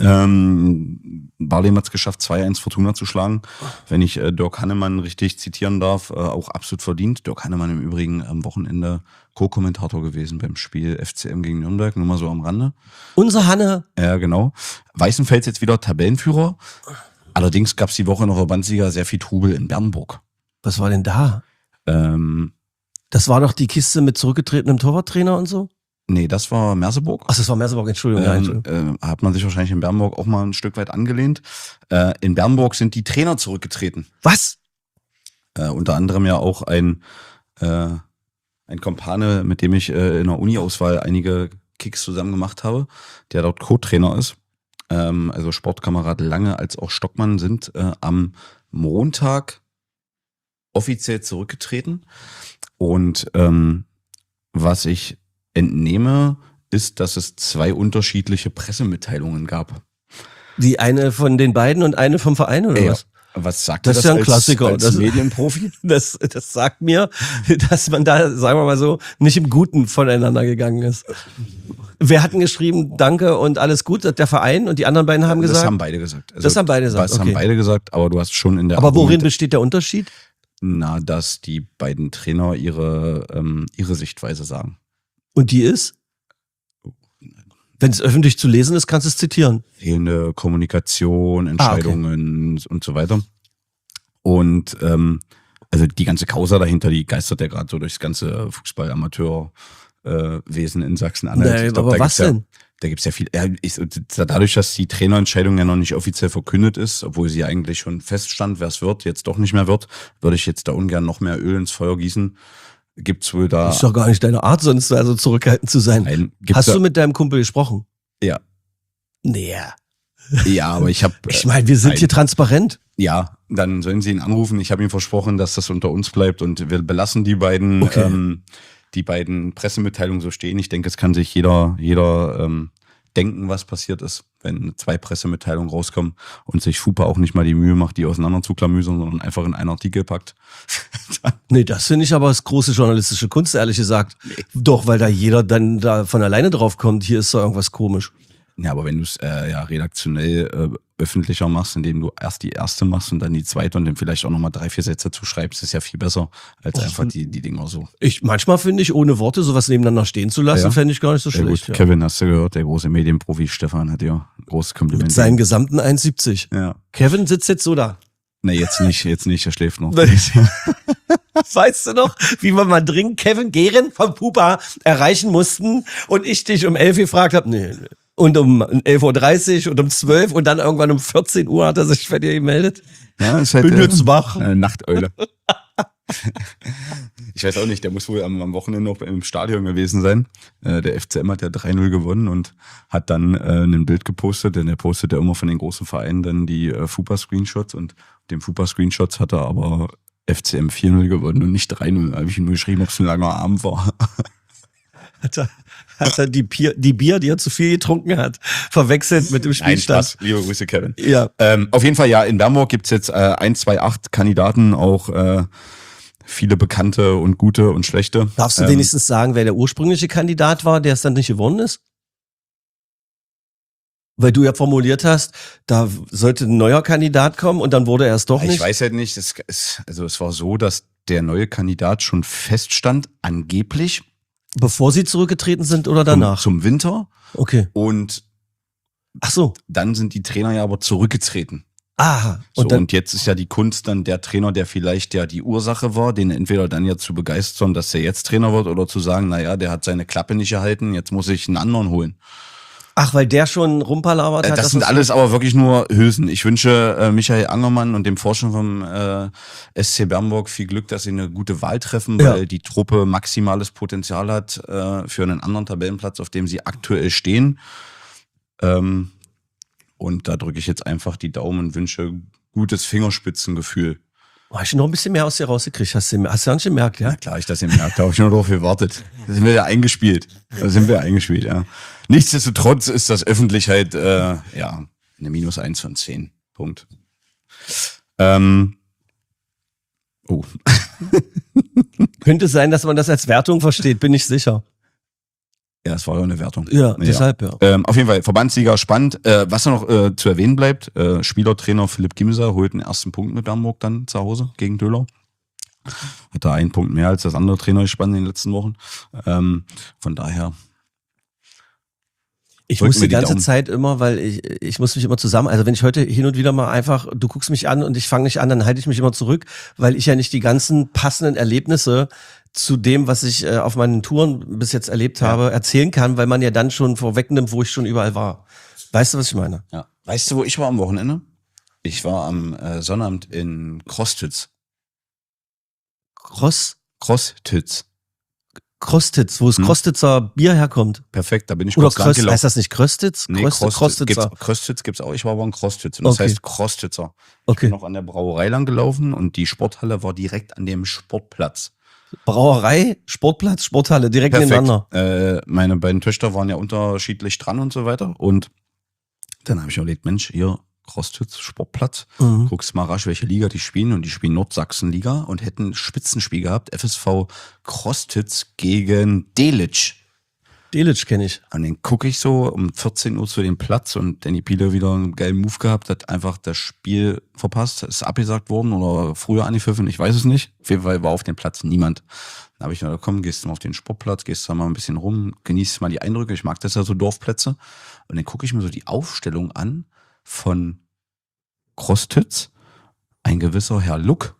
Ähm, Barlem hat es geschafft, zwei eins Fortuna zu schlagen. Wenn ich äh, Dirk Hannemann richtig zitieren darf, äh, auch absolut verdient. Dirk Hannemann im Übrigen am Wochenende Co-Kommentator gewesen beim Spiel F C M gegen Nürnberg, nur mal so am Rande. Unser Hanne. Ja, genau. Weißenfels jetzt wieder Tabellenführer. Allerdings gab es die Woche in der Verbandsliga sehr viel Trubel in Bernburg. Was war denn da? Ähm, Das war doch die Kiste mit zurückgetretenem Torwarttrainer und so? nee, das war Merseburg. Ach, das war Merseburg, Entschuldigung. ja, Ähm, Entschuldigung. äh, hat man sich wahrscheinlich in Bernburg auch mal ein Stück weit angelehnt. Äh, in Bernburg sind die Trainer zurückgetreten. Was? Äh, unter anderem ja auch ein, äh, ein Kompane, mit dem ich äh, in der Uni-Auswahl einige Kicks zusammen gemacht habe, der dort Co-Trainer ist. Ähm, also Sportkamerad Lange als auch Stockmann sind äh, am Montag offiziell zurückgetreten. Und ähm, was ich entnehme, ist, dass es zwei unterschiedliche Pressemitteilungen gab. Die eine von den beiden und eine vom Verein oder Ja. was? Was sagt Das ihr ist ja ein als, Klassiker. als Das- Medienprofi? Das, das sagt mir, dass man da, sagen wir mal so, nicht im Guten voneinander gegangen ist. Wer hat denn geschrieben, danke und alles gut? Der Verein und die anderen beiden haben gesagt? Das haben beide gesagt. Also, Das haben beide gesagt, Das haben okay. beide gesagt, aber du hast schon in der Aber worin Argument- besteht der Unterschied? Na, dass die beiden Trainer ihre, ähm, ihre Sichtweise sagen. Und die ist? Wenn es öffentlich zu lesen ist, kannst du es zitieren. Fehlende Kommunikation, Entscheidungen und so weiter. Und ähm, also die ganze Causa dahinter, die geistert ja gerade so durchs ganze Fußball-Amateur-Wesen in Sachsen-Anhalt. Nee, Ich glaub, aber da was gibt's ja, denn? Da gibt's ja viel. Ja, ich, dadurch, dass die Trainerentscheidung ja noch nicht offiziell verkündet ist, obwohl sie ja eigentlich schon feststand, wer es wird, jetzt doch nicht mehr wird, würde ich jetzt da ungern noch mehr Öl ins Feuer gießen. Gibt's wohl da. Das ist doch gar nicht deine Art, sonst also zurückhaltend zu sein. Nein, gibt's Hast da, du mit deinem Kumpel gesprochen? Ja. Nee. Ja, aber ich habe. Ich meine, wir sind Nein. hier transparent. Ja, dann sollen sie ihn anrufen. Ich habe ihm versprochen, dass das unter uns bleibt und wir belassen die beiden, Okay. ähm, die beiden Pressemitteilungen so stehen. Ich denke, es kann sich jeder, jeder ähm, denken, was passiert ist, wenn zwei Pressemitteilungen rauskommen und sich Fupa auch nicht mal die Mühe macht, die auseinander zu klamüsern, sondern einfach in einen Artikel packt. Nee, das finde ich aber als große journalistische Kunst, ehrlich gesagt. Doch, weil da jeder dann da von alleine drauf kommt, hier ist doch irgendwas komisch. Ja, aber wenn du es äh, ja redaktionell äh, öffentlicher machst, indem du erst die erste machst und dann die zweite und dann vielleicht auch nochmal drei, vier Sätze zuschreibst, ist ja viel besser, als Och, einfach die, die Dinger so. Ich, manchmal finde ich, ohne Worte sowas nebeneinander stehen zu lassen, Ja. fände ich gar nicht so Sehr schlecht. gut. Ja. Kevin, hast du gehört, der große Medienprofi Stefan hat dir ein großes Kompliment. Mit seinen gesamten eins siebzig. Ja. Kevin sitzt jetzt so da. Nee, jetzt nicht, jetzt nicht, er schläft noch. Weißt du noch, wie wir mal dringend Kevin Gehren vom Pupa erreichen mussten und ich dich um elf gefragt habe? Nee, nee. Und um elf Uhr dreißig und um zwölf und dann irgendwann um vierzehn Uhr hat er sich bei dir gemeldet. Ja, ist halt, Bin jetzt wach. Äh, Nachteule. Ich weiß auch nicht, der muss wohl am, am Wochenende noch im Stadion gewesen sein. Äh, der F C M hat ja drei null gewonnen und hat dann äh, ein Bild gepostet, denn er postet ja immer von den großen Vereinen dann die äh, Fupa-Screenshots und auf dem Fupa-Screenshots hat er aber F C M vier null gewonnen und nicht drei null. Da habe ich ihm nur geschrieben, ob es ein langer Abend war. Hat er, hat er die, Bier, die Bier, die er zu viel getrunken hat, verwechselt mit dem Nein, Spielstand. Spaß. Liebe Grüße, Kevin. Ja. Ähm, auf jeden Fall, ja, in Bernburg gibt's jetzt äh, eins, zwei, acht Kandidaten, auch äh, viele bekannte und gute und schlechte. Darfst du Ähm, wenigstens sagen, wer der ursprüngliche Kandidat war, der es dann nicht gewonnen ist? Weil du ja formuliert hast, da sollte ein neuer Kandidat kommen und dann wurde er es doch Ich nicht. weiß halt nicht, es, es, also es war so, dass der neue Kandidat schon feststand, angeblich. Bevor sie zurückgetreten sind oder Zum, danach? zum Winter. Okay. Und Ach so. dann sind die Trainer ja aber zurückgetreten. Aha. So, Und dann, und jetzt ist ja die Kunst dann der Trainer, der vielleicht ja die Ursache war, den entweder dann ja zu begeistern, dass er jetzt Trainer wird oder zu sagen, naja, der hat seine Klappe nicht erhalten, jetzt muss ich einen anderen holen. ach, weil der schon rumpalabert Äh, hat. Das dass sind es- alles aber wirklich nur Hülsen. Ich wünsche äh, Michael Angermann und dem Forscher vom äh, S C Bernburg viel Glück, dass sie eine gute Wahl treffen, Ja. weil die Truppe maximales Potenzial hat äh, für einen anderen Tabellenplatz, auf dem sie aktuell stehen. Ähm, und da drücke ich jetzt einfach die Daumen und wünsche gutes Fingerspitzengefühl. Oh, hast du noch ein bisschen mehr aus dir rausgekriegt? Hast du, hast du ja nicht gemerkt, ja? Ja, klar, ich das im März, da habe ich nur darauf gewartet. Da sind wir ja eingespielt. Da sind wir eingespielt, ja. Nichtsdestotrotz ist das öffentlich halt, äh, ja, eine minus eins von zehn. Punkt. Ähm, Oh. Könnte sein, dass man das als Wertung versteht, bin ich sicher. Ja, es war ja eine Wertung. Ja, ja. deshalb, ja. Ähm, auf jeden Fall, Verbandsliga spannend. Äh, was noch äh, zu erwähnen bleibt, äh, Spielertrainer Philipp Gimser holt den ersten Punkt mit Bernburg dann zu Hause gegen Döhler. Hat da einen Punkt mehr als das andere Trainer gespannt in den letzten Wochen. Ähm, von daher. Ich muss die ganze Zeit immer, weil ich, ich muss mich immer zusammen, also wenn ich heute hin und wieder mal einfach, du guckst mich an und ich fange nicht an, dann halte ich mich immer zurück, weil ich ja nicht die ganzen passenden Erlebnisse zu dem, was ich äh, auf meinen Touren bis jetzt erlebt habe, ja. erzählen kann, weil man ja dann schon vorwegnimmt, wo ich schon überall war. Weißt du, was ich meine? Ja. Weißt du, wo ich war am Wochenende? Ich war am äh, Sonnabend in Krostitz. Cross? Krostitz. Krostitz, wo das hm. Krostitzer Bier herkommt. Perfekt, da bin ich Oder kurz lang gelaufen. Heißt das nicht Krostitz? Nee, Krostitz, Krostitzer. Gibt's, Krostitz gibt's auch, ich war aber in Krostitz und das okay. heißt Krostitzer. Okay. Ich bin noch an der Brauerei lang gelaufen und die Sporthalle war direkt an dem Sportplatz. Brauerei, Sportplatz, Sporthalle, direkt Perfekt. nebeneinander. Äh, meine beiden Töchter waren ja unterschiedlich dran und so weiter und dann habe ich überlegt, Mensch, hier Krostitz, Sportplatz, mhm. guckst mal rasch, welche Liga die spielen und die spielen Nordsachsenliga und hätten Spitzenspiel gehabt, F S V Krostitz gegen Delitzsch. Delitzsch kenne ich. Und dann gucke ich so um vierzehn Uhr zu dem Platz und Danny Piele wieder einen geilen Move gehabt, hat einfach das Spiel verpasst, ist abgesagt worden oder früher angepfiffen, ich weiß es nicht. Auf jeden Fall war auf dem Platz niemand. Dann habe ich gesagt, komm, gehst du mal auf den Sportplatz, gehst da mal ein bisschen rum, genießt mal die Eindrücke, ich mag das ja so Dorfplätze. Und dann gucke ich mir so die Aufstellung an von Krostitz, ein gewisser Herr Luck.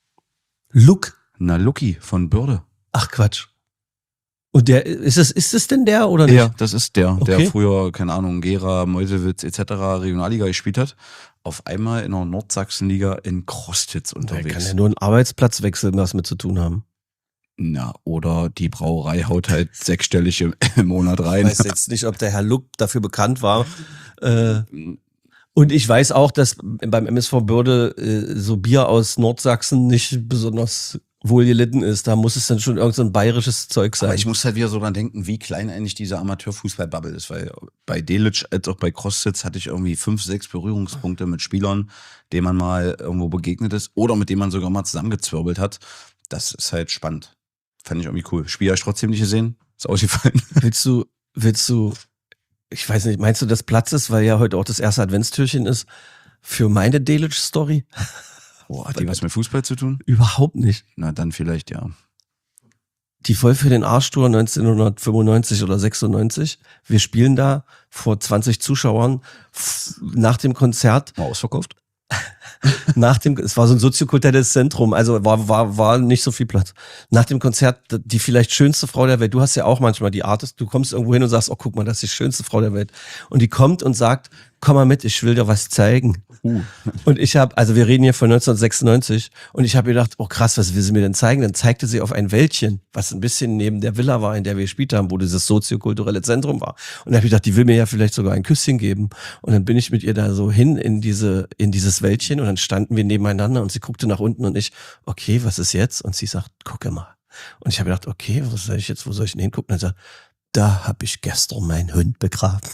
Luck? Na, Lucki von Börde. Ach Quatsch. Und der, ist es, ist es denn der oder nicht? Ja, das ist der, okay. der früher, keine Ahnung, Gera, Meuselwitz et cetera Regionalliga gespielt hat. Auf einmal in der Nordsachsenliga in Krostitz unterwegs. Der kann ja nur einen Arbeitsplatzwechsel was mit zu tun haben. Na, oder die Brauerei haut halt sechsstellig im, im Monat rein. Ich weiß jetzt nicht, ob der Herr Luck dafür bekannt war. Äh, und ich weiß auch, dass beim M S V Börde äh, so Bier aus Nordsachsen nicht besonders wohlgelitten ist. Da muss es dann schon irgend so ein bayerisches Zeug sein. Aber ich muss halt wieder so dran denken, wie klein eigentlich diese Amateurfußball-Bubble ist, weil bei Delitzsch als auch bei Krostitz hatte ich irgendwie fünf, sechs Berührungspunkte mit Spielern, denen man mal irgendwo begegnet ist oder mit denen man sogar mal zusammengezwirbelt hat. Das ist halt spannend. Fand ich irgendwie cool. Spiel habe ich trotzdem nicht gesehen. Ist ausgefallen. Willst du, willst du, ich weiß nicht, meinst du, dass Platz ist, weil ja heute auch das erste Adventstürchen ist, für meine Delitzsch-Story? Boah, hat die was mit Fußball zu tun? Überhaupt nicht. Na, dann vielleicht, ja. Die Voll für den Arschtour neunzehnhundertfünfundneunzig oder sechsundneunzig. Wir spielen da vor zwanzig Zuschauern nach dem Konzert. War ausverkauft? Nach dem, es war so ein soziokulturelles Zentrum, also war, war, war nicht so viel Platz. Nach dem Konzert, die vielleicht schönste Frau der Welt, du hast ja auch manchmal die Art, du kommst irgendwo hin und sagst, oh, guck mal, das ist die schönste Frau der Welt. Und die kommt und sagt, komm mal mit, ich will dir was zeigen. Uh. Und ich habe, also wir reden hier von neunzehnhundertsechsundneunzig und ich habe gedacht, oh krass, was will sie mir denn zeigen? Dann zeigte sie auf ein Wäldchen, was ein bisschen neben der Villa war, in der wir gespielt haben, wo dieses soziokulturelle Zentrum war. Und da habe ich gedacht, die will mir ja vielleicht sogar ein Küsschen geben. Und dann bin ich mit ihr da so hin in diese, in dieses Wäldchen und dann standen wir nebeneinander und sie guckte nach unten und ich, okay, was ist jetzt? Und sie sagt, gucke mal. Und ich habe gedacht, okay, wo soll ich jetzt, wo soll ich denn hingucken? Und dann sagt, da habe ich gestern meinen Hund begraben.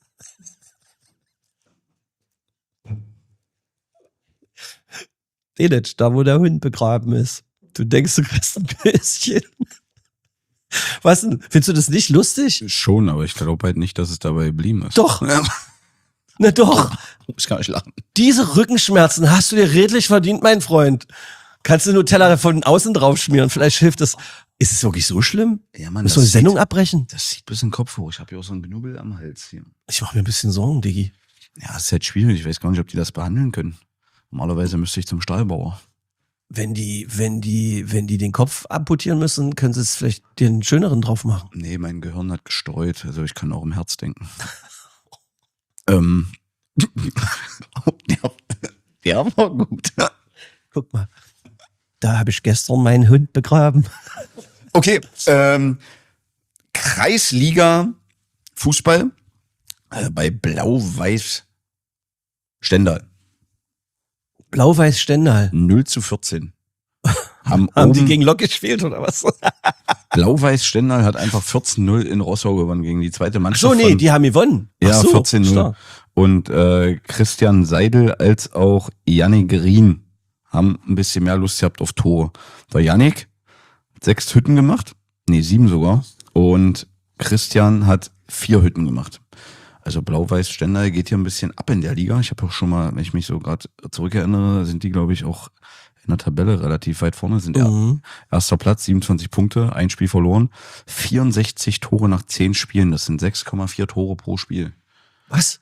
Delitzsch, da wo der Hund begraben ist. Du denkst, du kriegst ein bisschen. Was denn? Findest du das nicht lustig? Schon, aber ich glaube halt nicht, dass es dabei geblieben ist. Doch. Na doch. Ich kann nicht lachen. Diese Rückenschmerzen hast du dir redlich verdient, mein Freund. Kannst du Nutella von außen drauf schmieren? Vielleicht hilft das. Ist es wirklich so schlimm? Ja, Mann. Musst du eine Sendung abbrechen? Das zieht bis in den Kopf hoch. Ich habe ja auch so einen Knubbel am Hals hier. Ich mache mir ein bisschen Sorgen, Diggi. Ja, es ist halt schwierig. Ich weiß gar nicht, ob die das behandeln können. Normalerweise müsste ich zum Stahlbauer. Wenn die, wenn die, wenn die den Kopf amputieren müssen, können sie es vielleicht den schöneren drauf machen. Nee, mein Gehirn hat gestreut. Also ich kann auch im Herz denken. ähm. der, der war gut. Guck mal. Da habe ich gestern meinen Hund begraben. Okay. Ähm, Kreisliga Fußball äh, bei Blau-Weiß Stendal. Blau-Weiß Stendal. null zu vierzehn. Haben, Haben die gegen Lok gespielt oder was? Blau-Weiß Stendal hat einfach vierzehn null in Rossau gewonnen gegen die zweite Mannschaft. Ach so, nee, von, die haben gewonnen. Ja, Ach so, vierzehn null. Und äh, Christian Seidel als auch Janne Green haben ein bisschen mehr Lust gehabt auf Tore. Der Yannick hat sechs Hütten gemacht, nee, sieben sogar. Und Christian hat vier Hütten gemacht. Also Blau-Weiß-Stendal geht hier ein bisschen ab in der Liga. Ich habe auch schon mal, wenn ich mich so gerade zurückerinnere, sind die, glaube ich, auch in der Tabelle relativ weit vorne. Sind ja Mhm. erster Platz, siebenundzwanzig Punkte, ein Spiel verloren. vierundsechzig Tore nach zehn Spielen, das sind sechs Komma vier Tore pro Spiel. Was?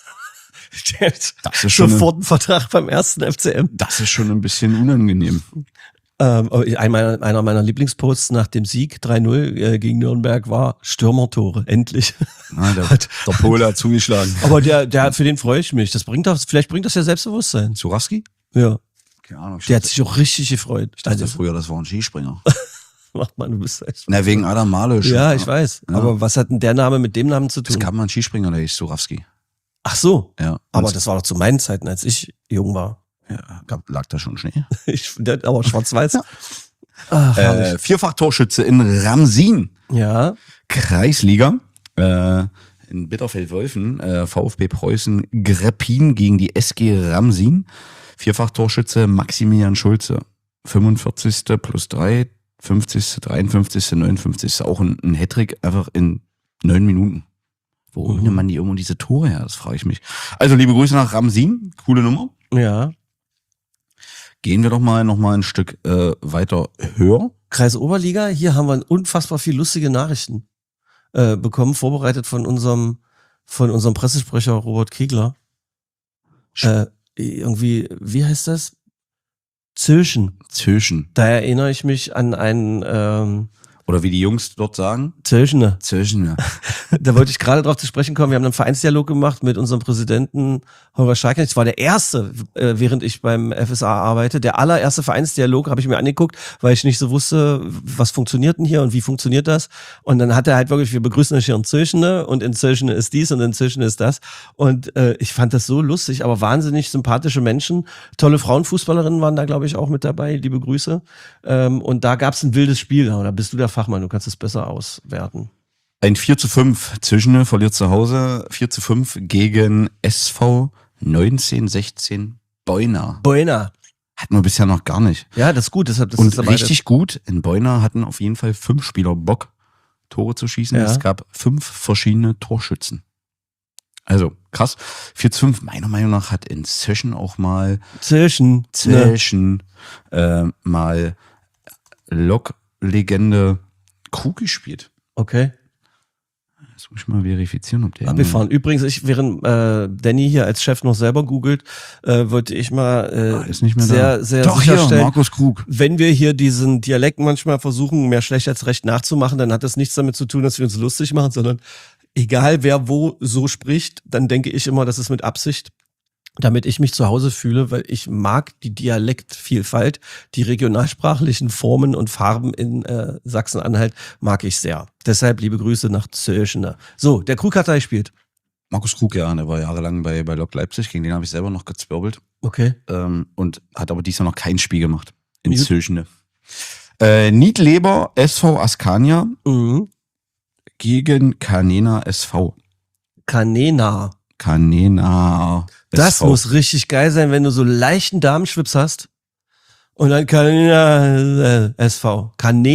Das ist schon Sofort ein Vertrag beim ersten F C M. Das ist schon ein bisschen unangenehm. Ähm, aber einer, einer meiner Lieblingsposts nach dem Sieg drei null äh, gegen Nürnberg war Stürmertore, endlich. Na, der, der Pole hat zugeschlagen. Aber der, der, für den freue ich mich. Das bringt das, vielleicht bringt das ja Selbstbewusstsein. Zurawski? Ja. Keine Ahnung. Der hat sich auch richtig gefreut. Ich dachte früher, das war ein Skispringer. Macht man, du bist echt. Na, wegen Adam Malisch. Ja, ich weiß. Ja. Aber was hat denn der Name mit dem Namen zu tun? Es gab mal einen Skispringer, der hieß Zurawski. Ach so. Ja. Aber Und- das war doch zu meinen Zeiten, als ich jung war. ja, gab, lag da schon Schnee. Ich, der, aber schwarz-weiß. Ach, herrlich. Äh, Vierfach-Torschütze in Ramsin. Ja. Kreisliga. Äh, in Bitterfeld-Wolfen. Äh, VfB Preußen Greppin gegen die S G Ramsin. Vierfach-Torschütze Maximilian Schulze. fünfundvierzigste plus drei, fünfzigste, dreiundfünfzigste, neunundfünfzigste Auch ein, ein Hattrick einfach in neun Minuten. Wo Mhm. nimmt man die irgendwo diese Tore her? Das frage ich mich. Also liebe Grüße nach Ramsin. Coole Nummer. Ja. Gehen wir doch mal noch mal ein Stück äh, weiter höher. Kreis Oberliga, hier haben wir unfassbar viel lustige Nachrichten äh, bekommen, vorbereitet von unserem, von unserem Pressesprecher Robert Kegler. Äh, irgendwie, wie heißt das? Zöschen. Zöschen. Da erinnere ich mich an einen ähm, Oder wie die Jungs dort sagen. Zöschene. Zöschen, ja. Da wollte ich gerade drauf zu sprechen kommen. Wir haben einen Vereinsdialog gemacht mit unserem Präsidenten Holger Schalke. Das war der erste, äh, während ich beim F S A arbeite. Der allererste Vereinsdialog habe ich mir angeguckt, weil ich nicht so wusste, was funktioniert denn hier und wie funktioniert das. Und dann hat er halt wirklich, wir begrüßen euch hier in Zöschene und in Zöschene ist dies und in Zöschene ist das. Und äh, ich fand das so lustig, aber wahnsinnig sympathische Menschen. Tolle Frauenfußballerinnen waren da, glaube ich, auch mit dabei. Liebe Grüße. Ähm, und da gab es ein wildes Spiel. Da bist du der Fachmann, du kannst es besser auswerten. Ein vier zu fünf. Zöschene verliert zu Hause. vier zu fünf gegen S V neunzehn sechzehn Beuna. Beuna. Hatten wir bisher noch gar nicht. Ja, das ist gut. Deshalb, das Und ist dabei. richtig gut. In Beuna hatten auf jeden Fall fünf Spieler Bock, Tore zu schießen. Ja. Es gab fünf verschiedene Torschützen. Also krass. vier zu fünf. Meiner Meinung nach hat in Zöschen auch mal Zwischen. Ne. Zöschen äh, mal Lok-Legende Krug gespielt. Okay. Das muss ich mal verifizieren, ob der. Abgefahren. Übrigens, ich, während äh, Danny hier als Chef noch selber googelt, äh, wollte ich mal äh, Ah, ist nicht mehr sehr, da. sehr Doch, hier, sicherstellen, Markus Krug. wenn wir hier diesen Dialekt manchmal versuchen, mehr schlecht als recht nachzumachen, dann hat das nichts damit zu tun, dass wir uns lustig machen, sondern egal wer wo so spricht, dann denke ich immer, das ist mit Absicht, damit ich mich zu Hause fühle, weil ich mag die Dialektvielfalt, die regionalsprachlichen Formen und Farben in äh, Sachsen-Anhalt mag ich sehr. Deshalb liebe Grüße nach Zöschene. So, der Krug hat da gespielt. Markus Krug, ja, der war jahrelang bei, bei Lok Leipzig, gegen den habe ich selber noch gezwirbelt. Okay. Ähm, und hat aber diesmal noch kein Spiel gemacht. In Gut. Zöschene. Äh, Niedleber S V Askania Mhm. gegen Kanena S V. Kanena. Kanena Das S V. muss richtig geil sein, wenn du so leichten Damenschwips hast. Und dann Kanena äh, S V.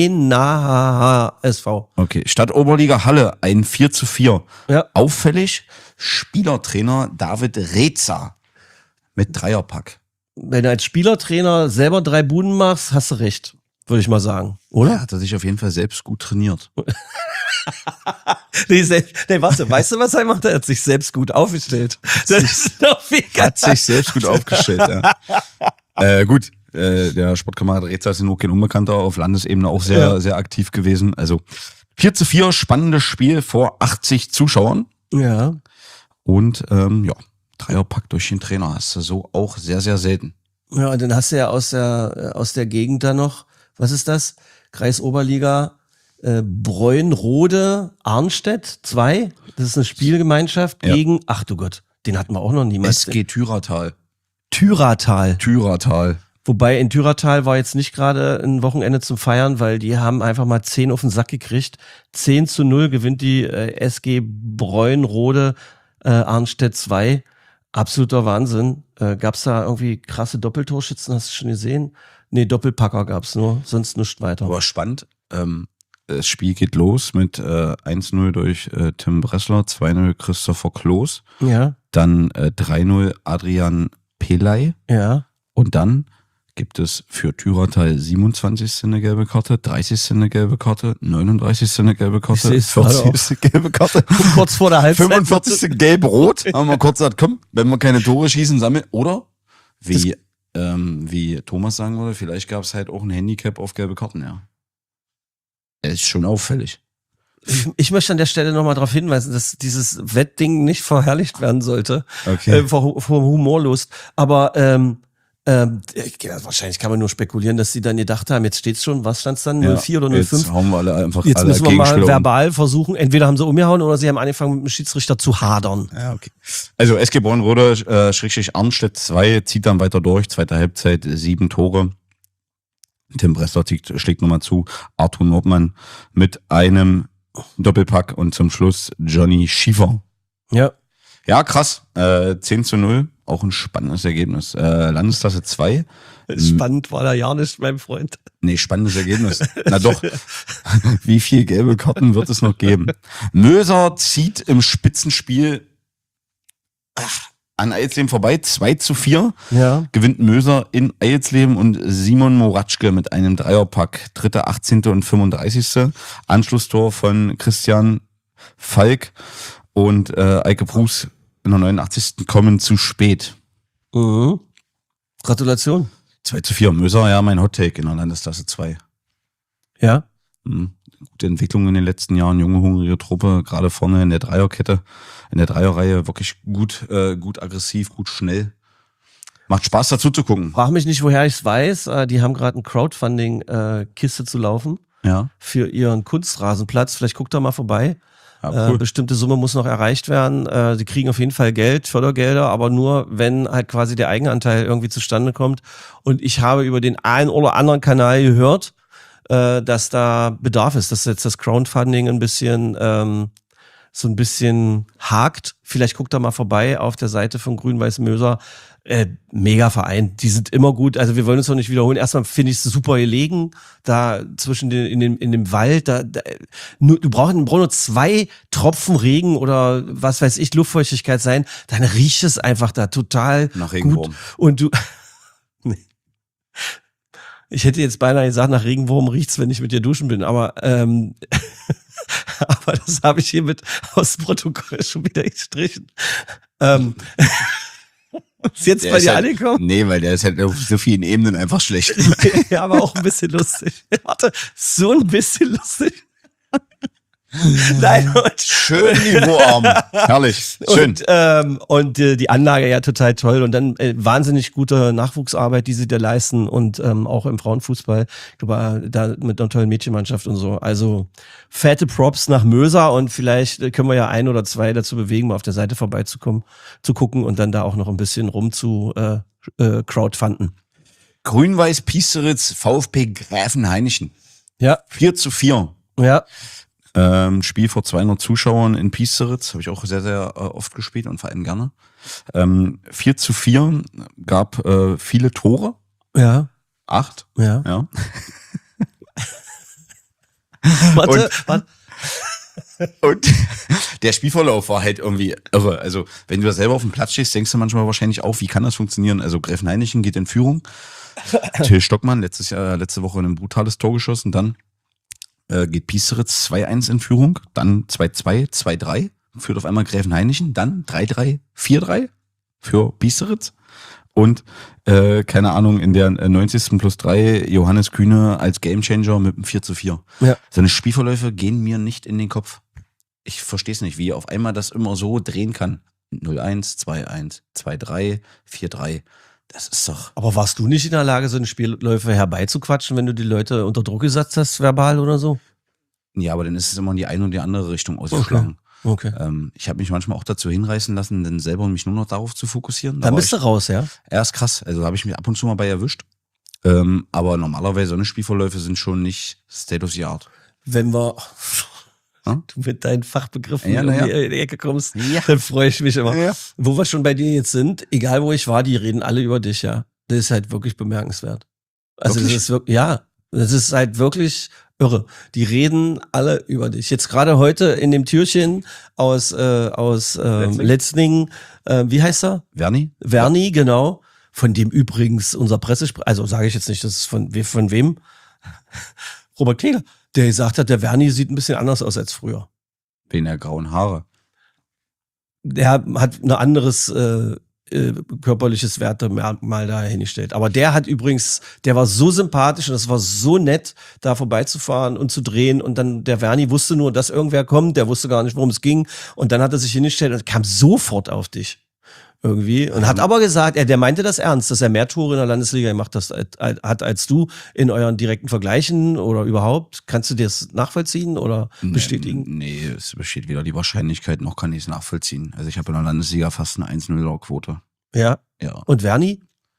Kanena S V. Okay, Stadt Oberliga Halle, ein vier zu vier. Ja. Auffällig, Spielertrainer David Reza mit Dreierpack. Wenn du als Spielertrainer selber drei Buden machst, hast du recht. Würde ich mal sagen. Oder? Ja, hat er sich auf jeden Fall selbst gut trainiert. Nee, sel- nee, warte, weißt du, was er macht? Er hat sich selbst gut aufgestellt. Das ist doch viel Hat sich selbst gut aufgestellt, ja. äh, gut, äh, der Sportkamerad Reza ist nur kein Unbekannter, auf Landesebene auch sehr, Ja. sehr aktiv gewesen. Also vier zu vier, spannendes Spiel vor achtzig Zuschauern. Ja. Und ähm, ja, Dreierpack durch den Trainer hast du so auch sehr, sehr selten. Ja, und dann hast du ja aus der, aus der Gegend da noch, was ist das? Kreis Oberliga, äh, Bräunrode, Arnstedt zwei. Das ist eine Spielgemeinschaft Ja. gegen, ach du Gott, den hatten wir auch noch niemals. S G Tyratal. Tyratal. Tyratal. Wobei in Tyratal war jetzt nicht gerade ein Wochenende zum Feiern, weil die haben einfach mal zehn auf den Sack gekriegt. zehn zu null gewinnt die äh, S G Bräunrode äh, Arnstedt zwei. Absoluter Wahnsinn. Äh, gab's da irgendwie krasse Doppeltorschützen, hast du schon gesehen? Nee, Doppelpacker gab's nur, sonst nichts weiter. Aber spannend, ähm, das Spiel geht los mit äh, eins null durch äh, Tim Bressler, zwei null Christopher Kloß, Ja, dann äh, drei null Adrian Pelay ja. und dann gibt es für Tyratal siebenundzwanzigste eine gelbe Karte, dreißigste eine gelbe Karte, neununddreißigste eine gelbe Ich Karte, seh's gerade vierzigste gelbe Karte, Kurz vor der Halbzeit. fünfundvierzigste gelb-rot. Haben wir kurz gesagt, komm, wenn wir keine Tore schießen, sammeln. Oder wie, ähm, wie Thomas sagen würde, vielleicht gab es halt auch ein Handicap auf gelbe Karten, ja. Das ist schon auffällig. Ich, ich möchte an der Stelle nochmal darauf hinweisen, dass dieses Wettding nicht verherrlicht werden sollte. Okay. Äh, vor, vor Humorlust. Aber ähm, ähm, wahrscheinlich kann man nur spekulieren, dass sie dann gedacht haben, jetzt steht's schon, was stand's dann? null vier oder null fünf? Jetzt hauen wir alle einfach Jetzt alle müssen wir mal Gegenspieler um. verbal versuchen, entweder haben sie umgehauen oder sie haben angefangen mit dem Schiedsrichter zu hadern. Ja, okay. Also S G Bornrode, äh, Schrägstrich Arnstedt zwei, zieht dann weiter durch, zweite Halbzeit, sieben Tore. Tim Bressler schlägt nochmal zu, Arthur Nordmann mit einem Doppelpack und zum Schluss Johnny Schiefer. Ja. Ja, krass, äh, zehn zu null, auch ein spannendes Ergebnis. Äh, Landesklasse zwei. Spannend war da ja nicht, mein Freund. Nee, spannendes Ergebnis. Na doch, wie viel gelbe Karten wird es noch geben? Möser zieht im Spitzenspiel ach, an Eilsleben vorbei, zwei zu vier. Ja. Gewinnt Möser in Eilsleben und Simon Moratschke mit einem Dreierpack. Dritte, achtzehnte und fünfunddreißigste Anschlusstor von Christian Falk und äh, Eike Bruß in der neunundachtzigsten kommen zu spät. Mhm. Gratulation. zwei zu vier. Möser, ja, mein Hottake in der Landesklasse zwei. Ja. Mhm. Gute Entwicklung in den letzten Jahren, junge, hungrige Truppe, gerade vorne in der Dreierkette, in der Dreierreihe, wirklich gut, äh, gut aggressiv, gut schnell. Macht Spaß dazu zu gucken. Frag mich nicht, woher ich es weiß. Äh, die haben gerade ein Crowdfunding-Kiste zu laufen Ja, für ihren Kunstrasenplatz. Vielleicht guckt da mal vorbei. ja Äh, cool. bestimmte Summe muss noch erreicht werden. Äh, sie kriegen auf jeden Fall Geld, Fördergelder, aber nur, wenn halt quasi der Eigenanteil irgendwie zustande kommt. Und ich habe über den einen oder anderen Kanal gehört, äh, dass da Bedarf ist, dass jetzt das Crowdfunding ein bisschen ähm, so ein bisschen hakt. Vielleicht guckt da mal vorbei auf der Seite von Grün-Weiß Möser. Äh, mega Verein, die sind immer gut. Also wir wollen uns noch nicht wiederholen. Erstmal finde ich es super gelegen, da zwischen den in dem in dem Wald. Da, da nur, du brauchst brauch nur zwei Tropfen Regen oder was weiß ich Luftfeuchtigkeit sein, dann riecht es einfach da total Nach Regenwurm. gut. Und du, nee. Ich hätte jetzt beinahe gesagt, nach Regenwurm riecht's, wenn ich mit dir duschen bin. Aber ähm, aber das habe ich hiermit aus dem Protokoll schon wieder gestrichen. Ähm, ist jetzt Der bei ist dir halt, angekommen? Nee, weil der ist halt auf so vielen Ebenen einfach schlecht. Ja, aber auch ein bisschen lustig. Warte, so ein bisschen lustig. Nein, und, Schön niveauarm. Herrlich. Schön. und, ähm, und äh, die Anlage ja total toll und dann äh, wahnsinnig gute Nachwuchsarbeit, die sie da leisten und ähm, auch im Frauenfußball, ich glaube, äh, da mit einer tollen Mädchenmannschaft und so. Also fette Props nach Möser und vielleicht äh, können wir ja ein oder zwei dazu bewegen, mal auf der Seite vorbeizukommen, zu gucken und dann da auch noch ein bisschen rum zu äh, äh, crowdfunden. Grün-Weiß Piesteritz, VfB Gräfenhainichen. Ja, vier zu vier. ja. Ähm, Spiel vor zweihundert Zuschauern in Piesteritz, habe ich auch sehr, sehr äh, oft gespielt und vor allem gerne. Ähm, vier zu vier, gab äh, viele Tore, Ja, acht, ja. ja. Warte, Und- warte. Und der Spielverlauf war halt irgendwie irre. Also, wenn du da selber auf dem Platz stehst, denkst du manchmal wahrscheinlich auch, wie kann das funktionieren? Also, Gräfenhainichen geht in Führung. Till Stockmann, letztes Jahr, letzte Woche ein brutales Tor geschossen. Dann äh, geht Piesteritz zwei eins in Führung. Dann zwei zwei, zwei drei. Führt auf einmal Gräfenhainichen. Dann drei drei, vier drei für Piesteritz. Und, äh, keine Ahnung, in der neunzigsten plus drei Johannes Kühne als Gamechanger mit einem vier zu vier. Ja. Seine Spielverläufe gehen mir nicht in den Kopf. Ich verstehe es nicht, wie er auf einmal das immer so drehen kann. null eins, zwei eins, zwei drei, vier drei. Das ist doch... Aber warst du nicht in der Lage, so eine Spielläufe herbeizuquatschen, wenn du die Leute unter Druck gesetzt hast, verbal oder so? Ja, aber dann ist es immer in die eine und die andere Richtung ausgeschlagen. Okay. Ähm, ich habe mich manchmal auch dazu hinreißen lassen, dann selber mich nur noch darauf zu fokussieren. Da Dann war bist du ich, raus, ja? er ist krass. Also da habe ich mich ab und zu mal bei erwischt. Ähm, aber normalerweise so eine Spielverläufe sind schon nicht State of the Art. Wenn wir, Ja? Du mit deinen Fachbegriffen Ja, um na ja. die, in die Ecke kommst, Ja. dann freue ich mich immer. Ja. Wo wir schon bei dir jetzt sind, egal wo ich war, die reden alle über dich, ja. Das ist halt wirklich bemerkenswert. Also Wirklich? das ist wirklich, ja, das ist halt wirklich irre. Die reden alle über dich. Jetzt gerade heute in dem Türchen aus äh, aus äh, Letzling? Letzlingen, äh, wie heißt er? Verni? Verni, genau. Von dem übrigens unser Pressesprecher, also sage ich jetzt nicht, das ist von, we- von wem? Robert Kegler, der gesagt hat, der Verni sieht ein bisschen anders aus als früher. Wegen der grauen Haare. Der hat ein anderes äh, äh, körperliches Wertemerkmal da hingestellt. Aber der hat übrigens, der war so sympathisch und das war so nett, da vorbeizufahren und zu drehen. Und dann der Verni wusste nur, dass irgendwer kommt, der wusste gar nicht, worum es ging. Und dann hat er sich hingestellt und kam sofort auf dich. Irgendwie. Und hat aber gesagt, er, der meinte das ernst, dass er mehr Tore in der Landesliga gemacht hat, hat als du in euren direkten Vergleichen oder überhaupt. Kannst du das nachvollziehen oder bestätigen? Nee, nee, es besteht weder die Wahrscheinlichkeit, noch kann ich es nachvollziehen. Also ich habe in der Landesliga fast eine eins null Quote. Ja. Ja, Und Verni?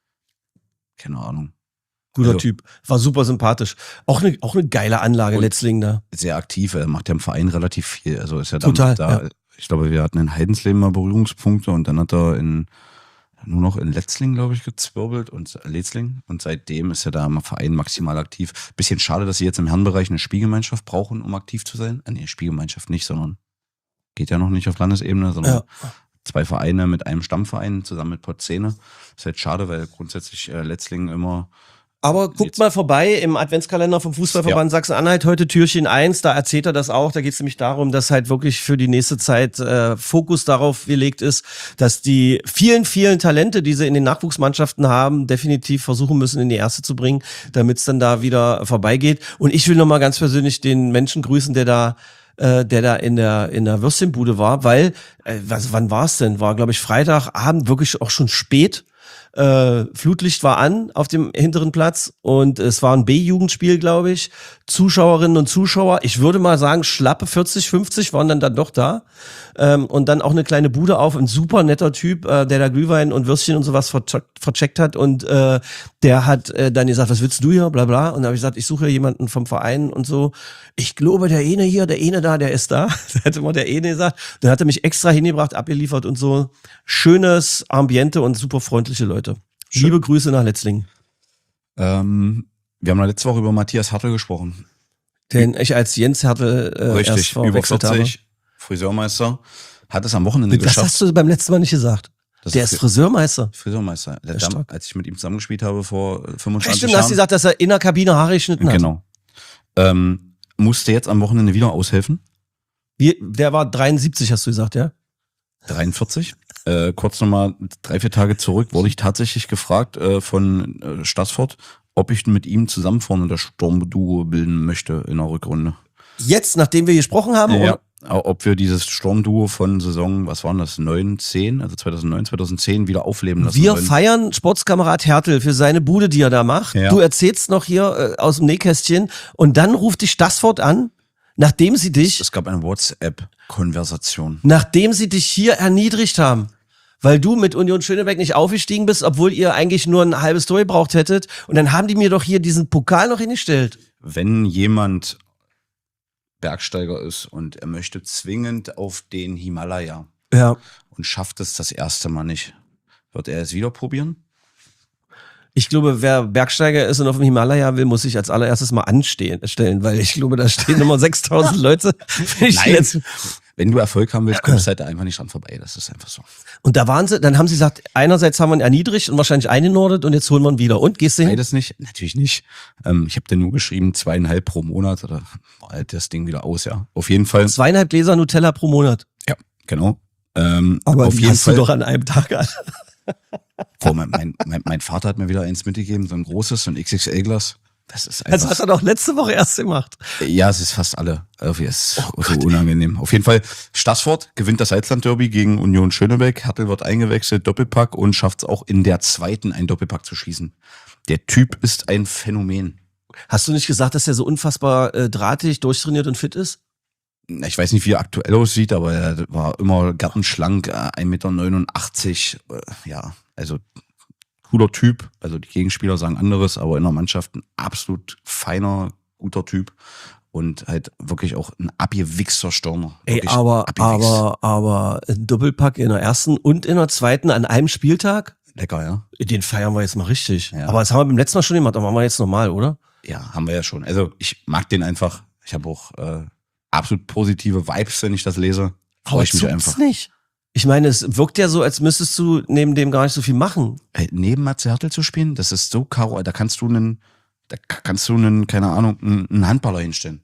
keine Ahnung. Guter Also- Typ. War super sympathisch. Auch eine, auch eine geile Anlage, Und- Letzlingen da. Sehr aktiv, er macht ja im Verein relativ viel. Also ist ja da, Total, da ja. ich glaube, wir hatten in Heidensleben mal Berührungspunkte und dann hat er in nur noch in Letzling, glaube ich, gezwirbelt und Letzling. Und seitdem ist er da im Verein maximal aktiv. Bisschen schade, dass sie jetzt im Herrenbereich eine Spielgemeinschaft brauchen, um aktiv zu sein. Äh, nee, Spielgemeinschaft nicht, sondern geht ja noch nicht auf Landesebene, sondern Ja. zwei Vereine mit einem Stammverein zusammen mit Potzene. Ist halt schade, weil grundsätzlich äh, Letzling immer. Aber guckt Jetzt- mal vorbei im Adventskalender vom Fußballverband Sachsen-Anhalt, heute Türchen eins, da erzählt er das auch. Da geht es nämlich darum, dass halt wirklich für die nächste Zeit äh, Fokus darauf gelegt ist, dass die vielen, vielen Talente, die sie in den Nachwuchsmannschaften haben, definitiv versuchen müssen, in die erste zu bringen, damit es dann da wieder vorbeigeht. Und ich will nochmal ganz persönlich den Menschen grüßen, der da äh, der da in der in der Würstchenbude war, weil, äh, was, wann war es denn? War, glaube ich, Freitagabend, wirklich auch schon spät. Äh, Flutlicht war an auf dem hinteren Platz und es war ein B-Jugendspiel, glaube ich. Zuschauerinnen und Zuschauer, ich würde mal sagen, schlappe vierzig, fünfzig waren dann, dann doch da. Ähm, und dann auch eine kleine Bude auf, ein super netter Typ, äh, der da Glühwein und Würstchen und sowas vercheckt, vercheckt hat. Und äh, der hat äh, dann gesagt, was willst du hier, bla bla. Und dann habe ich gesagt, ich suche jemanden vom Verein und so. Ich glaube, der eine hier, der eine da, der ist da. Da hat immer der eine gesagt. Dann hat er mich extra hingebracht, abgeliefert und so. Schönes Ambiente und super freundliche Leute. Schön. Liebe Grüße nach Letzlingen. Ähm, wir haben ja letzte Woche über Matthias Hartl gesprochen. Den ich als Jens Hertel äh, erst Richtig, über verwechselt vierzig, Friseurmeister. Hat es am Wochenende habe. Das geschafft. hast du beim letzten Mal nicht gesagt. Das Der ist ist Friseurmeister. Friseurmeister. Der Ja, Dam- stark. als ich mit ihm zusammengespielt habe vor fünfundzwanzig Stimmt, du hast Jahren. gesagt, dass er in der Kabine Haare geschnitten hat. Genau. Ähm, musste jetzt am Wochenende wieder aushelfen. Wie, der war dreiundsiebzig, hast du gesagt, ja? dreiundvierzig. Äh, kurz nochmal drei, vier Tage zurück wurde ich tatsächlich gefragt äh, von äh, Stassfurt, ob ich mit ihm zusammen vorne das Sturmduo bilden möchte in der Rückrunde. Jetzt, nachdem wir gesprochen haben? Ja. Oder? Ob wir dieses Sturmduo von Saison, was waren das, neun, zehn, also zweitausendneun, zweitaudzehn wieder aufleben lassen Wir wollen. feiern Sportskamerad Hertel für seine Bude, die er da macht. Ja. Du erzählst noch hier äh, aus dem Nähkästchen und dann ruft dich Stassfurt an, nachdem sie dich, Es gab eine WhatsApp-Konversation. nachdem sie dich hier erniedrigt haben. Weil du mit Union Schönebeck nicht aufgestiegen bist, obwohl ihr eigentlich nur ein halbes Tor gebraucht hättet. Und dann haben die mir doch hier diesen Pokal noch hingestellt. Wenn jemand Bergsteiger ist und er möchte zwingend auf den Himalaya Ja. und schafft es das erste Mal nicht, wird er es wieder probieren? Ich glaube, wer Bergsteiger ist und auf dem Himalaya will, muss sich als allererstes mal anstehen, stellen, weil ich glaube, da stehen immer sechstausend Leute. Wenn ich die Nein, letzten- wenn du Erfolg haben willst, kommst du halt da einfach nicht dran vorbei. Das ist einfach so. Und da waren sie, dann haben sie gesagt, einerseits haben wir ihn erniedrigt und wahrscheinlich eingenordet und jetzt holen wir ihn wieder. Und gehst du hin? Beides nicht? Natürlich nicht. Ähm, ich habe dir nur geschrieben, zweieinhalb pro Monat oder war halt das Ding wieder aus, ja. Auf jeden Fall. Zweieinhalb Gläser Nutella pro Monat. Ja, genau. Ähm, Aber auf die jeden hast Fall. du doch an einem Tag an. Boah, mein, mein, mein, mein Vater hat mir wieder eins mitgegeben, so ein großes, so ein X X L-Glas. Das ist Das einfach. hat er doch letzte Woche erst gemacht. Ja, es ist fast alle. Irgendwie ist so unangenehm. Auf jeden Fall, Stassfurt gewinnt das Salzland-Derby gegen Union Schönebeck. Hertel wird eingewechselt, Doppelpack und schafft es auch in der zweiten einen Doppelpack zu schießen. Der Typ ist ein Phänomen. Hast du nicht gesagt, dass er so unfassbar äh, drahtig, durchtrainiert und fit ist? Ich weiß nicht, wie er aktuell aussieht, aber er war immer gartenschlank, äh, ein Meter neunundachtzig. Äh, ja, also cooler Typ. Also die Gegenspieler sagen anderes, aber in der Mannschaft ein absolut feiner, guter Typ. und halt wirklich auch ein abgewichster Stürmer. Ey, Wirklich aber, abgewichst. aber, aber ein Doppelpack in der ersten und in der zweiten an einem Spieltag? Lecker, ja? Den feiern wir jetzt mal richtig. Ja. Aber das haben wir beim letzten Mal schon gemacht, aber machen wir jetzt normal, oder? Ja, haben wir ja schon. Also ich mag den einfach. Ich habe auch äh, absolut positive Vibes, wenn ich das lese. Freue ich mich zuckt's einfach. nicht. Ich meine, es wirkt ja so, als müsstest du neben dem gar nicht so viel machen. Ey, neben Matze Hertel zu spielen, das ist so karo. Da kannst du einen, da kannst du einen, keine Ahnung, einen, einen Handballer hinstellen.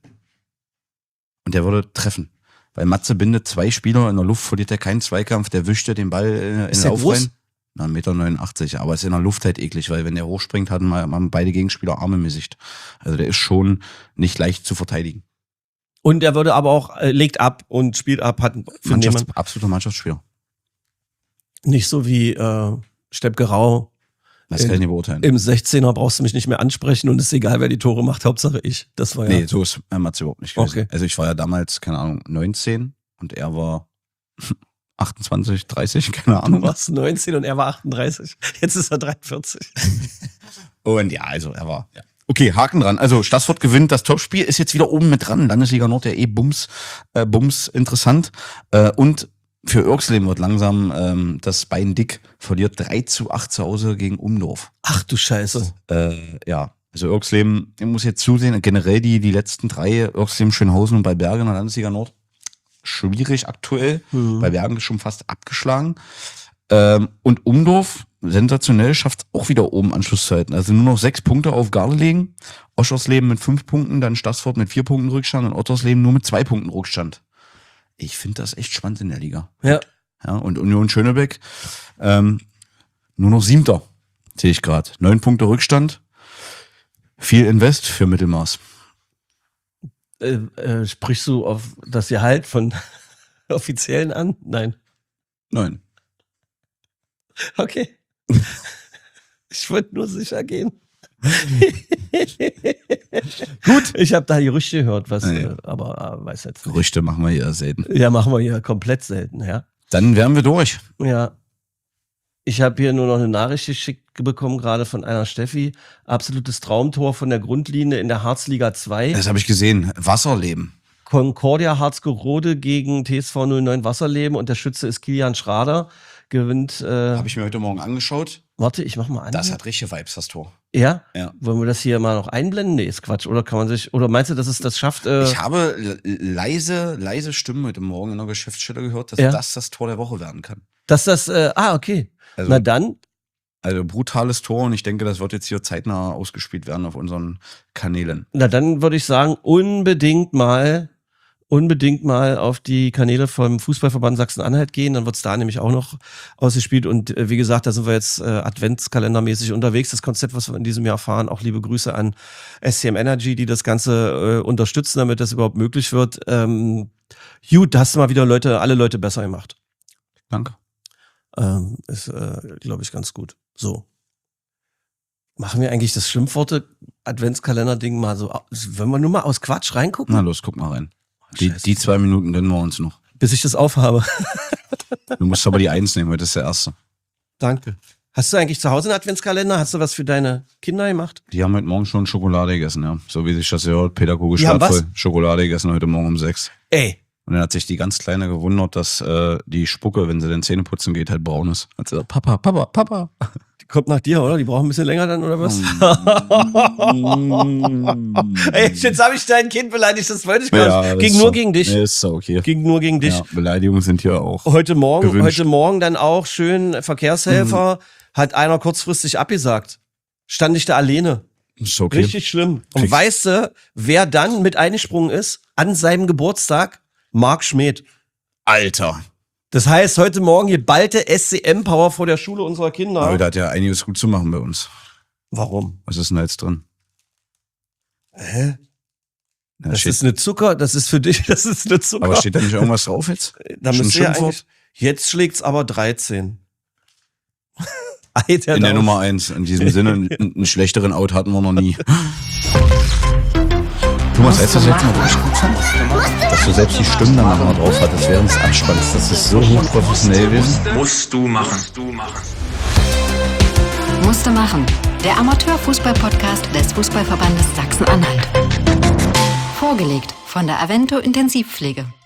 Und der würde treffen. Weil Matze bindet zwei Spieler in der Luft, verliert er keinen Zweikampf, der wischt dir den Ball in, in Ist den der Lauf groß? rein. Na, eins Komma neunundachtzig Meter, aber ist in der Luft halt eklig, weil wenn der hochspringt, hatten mal, haben beide Gegenspieler Arme im Gesicht. Also der ist schon nicht leicht zu verteidigen. Und er würde aber auch, äh, legt ab und spielt ab, hat für Mannschafts-, jemand absoluter Mannschaftsspieler. nicht so wie äh, Steppke Rau. Das kann ich nicht beurteilen. Im sechzehner brauchst du mich nicht mehr ansprechen und ist egal, wer die Tore macht, Hauptsache ich. Das war ja. Nee, so ist äh, Matze überhaupt nicht gewesen. Okay. Also ich war ja damals, keine Ahnung, neunzehn und er war achtundzwanzig, dreißig, keine Du Ahnung. warst neunzehn und er war achtunddreißig. Jetzt ist er dreiundvierzig. Und ja, also er war. Ja. Okay, Haken dran. Also Stassfurt gewinnt das Topspiel, ist jetzt wieder oben mit dran. Landesliga Nord, der eh Bums, äh, Bums interessant. Äh, und für Irksleben wird langsam ähm, das Bein dick, verliert drei zu acht zu Hause gegen Umdorf. Ach du Scheiße. Äh, ja, also Irksleben, ich muss jetzt zusehen, generell die, die letzten drei, Irksleben, Schönhausen und bei Bergen in der Landesliga Nord, schwierig aktuell. Mhm. Bei Bergen schon fast abgeschlagen. Ähm, und Umdorf, sensationell, schafft auch wieder oben Anschluss zu halten. Also nur noch sechs Punkte auf Gardelegen. Oschersleben mit fünf Punkten, dann Stassfurt mit vier Punkten Rückstand und Ottersleben nur mit zwei Punkten Rückstand. Ich finde das echt spannend in der Liga. Ja. Ja, und Union Schönebeck, ähm, nur noch Siebter, sehe ich gerade. Neun Punkte Rückstand. Viel Invest für Mittelmaß. Äh, äh, sprichst du auf das Gehalt von Offiziellen an? Nein. Nein. Okay. Ich wollte nur sicher gehen. Gut, ich habe da Gerüchte gehört, was, Ja, ja. äh, aber äh, weiß jetzt nicht. Gerüchte machen wir hier selten. Ja, machen wir hier komplett selten, ja. Dann wären wir durch. Ja. Ich habe hier nur noch eine Nachricht geschickt bekommen, gerade von einer Steffi. Absolutes Traumtor von der Grundlinie in der Harzliga zwei. Das habe ich gesehen. Wasserleben. Concordia Harzgerode gegen T S V null neun Wasserleben und der Schütze ist Kilian Schrader. Gewinnt, äh, Habe ich mir heute Morgen angeschaut. warte, ich mach mal an. Das hat richtige Vibes, das Tor. Ja? Ja. Wollen wir das hier mal noch einblenden? Nee, ist Quatsch. Oder kann man sich, oder meinst du, dass es das schafft? Äh, Ich habe le- leise, leise Stimmen heute Morgen in der Geschäftsstelle gehört, dass Ja. das das Tor der Woche werden kann. dass das, äh, ah, okay. Also, Na dann, also brutales Tor und ich denke, das wird jetzt hier zeitnah ausgespielt werden auf unseren Kanälen. na dann würde ich sagen, unbedingt mal, unbedingt mal auf die Kanäle vom Fußballverband Sachsen-Anhalt gehen. Dann wird's da nämlich auch noch ausgespielt. Und äh, wie gesagt, da sind wir jetzt äh, adventskalendermäßig unterwegs. Das Konzept, was wir in diesem Jahr fahren, auch liebe Grüße an S C M Energy, die das Ganze äh, unterstützen, damit das überhaupt möglich wird. Ähm, gut, da hast du mal wieder Leute, alle Leute besser gemacht. Danke. Ähm, ist, äh, glaube ich, ganz gut. So. Machen wir eigentlich das Schimpfworte-Adventskalender-Ding mal so, wollen wir nur mal aus Quatsch reingucken? Na los, guck mal rein. Die, Scheiße. die zwei Minuten gönnen wir uns noch. Bis ich das aufhabe. Du musst aber die Eins nehmen, heute ist der erste. Danke. Hast du eigentlich zu Hause einen Adventskalender? Hast du was für deine Kinder gemacht? Die haben heute Morgen schon Schokolade gegessen, ja. So wie sich das hört, pädagogisch Die haben wertvoll. Schokolade gegessen heute Morgen um sechs. Ey, Und dann hat sich die ganz Kleine gewundert, dass äh, die Spucke, wenn sie den Zähne putzen geht, halt braun ist. Hat sie gesagt, Papa, Papa, Papa. die kommt nach dir, oder? Die brauchen ein bisschen länger dann, oder was? Ey, jetzt habe ich dein Kind beleidigt, das wollte ich gar nicht. das Ging ist nur so- gegen dich. Nee, ist so okay. Ging nur gegen dich. Ja, Beleidigungen sind hier auch. Heute Morgen, gewünscht. heute Morgen dann auch schön Verkehrshelfer, hat einer kurzfristig abgesagt. Stand ich da alleine. Ist okay. Richtig schlimm. Und Kriegst- weißt du, wer dann mit eingesprungen ist? An seinem Geburtstag? Marc Schmidt. Alter. Das heißt, heute Morgen geballte S C M-Power vor der Schule unserer Kinder. Aber da hat ja einiges gut zu machen bei uns. Warum? Was ist denn da jetzt drin? Hä? Da Das steht, ist eine Zucker, das ist für dich, das ist eine Zucker. aber steht da nicht irgendwas drauf jetzt? da schon müsste ja Schimpfwort? eigentlich, jetzt schlägt's aber dreizehn. Alter, In der Daumen. Nummer eins. In diesem Sinne, einen, einen schlechteren Out hatten wir noch nie. Thomas, weißt du, was ich jetzt mal wirklich gut fand? Dass du selbst die Stimmen dann nochmal drauf hattest während des Abspanns. Das ist so hochprofessionell gewesen. Musst du machen. Musst du machen. Musste machen. Der Amateurfußball-Podcast des Fußballverbandes Sachsen-Anhalt. Vorgelegt von der Avento Intensivpflege.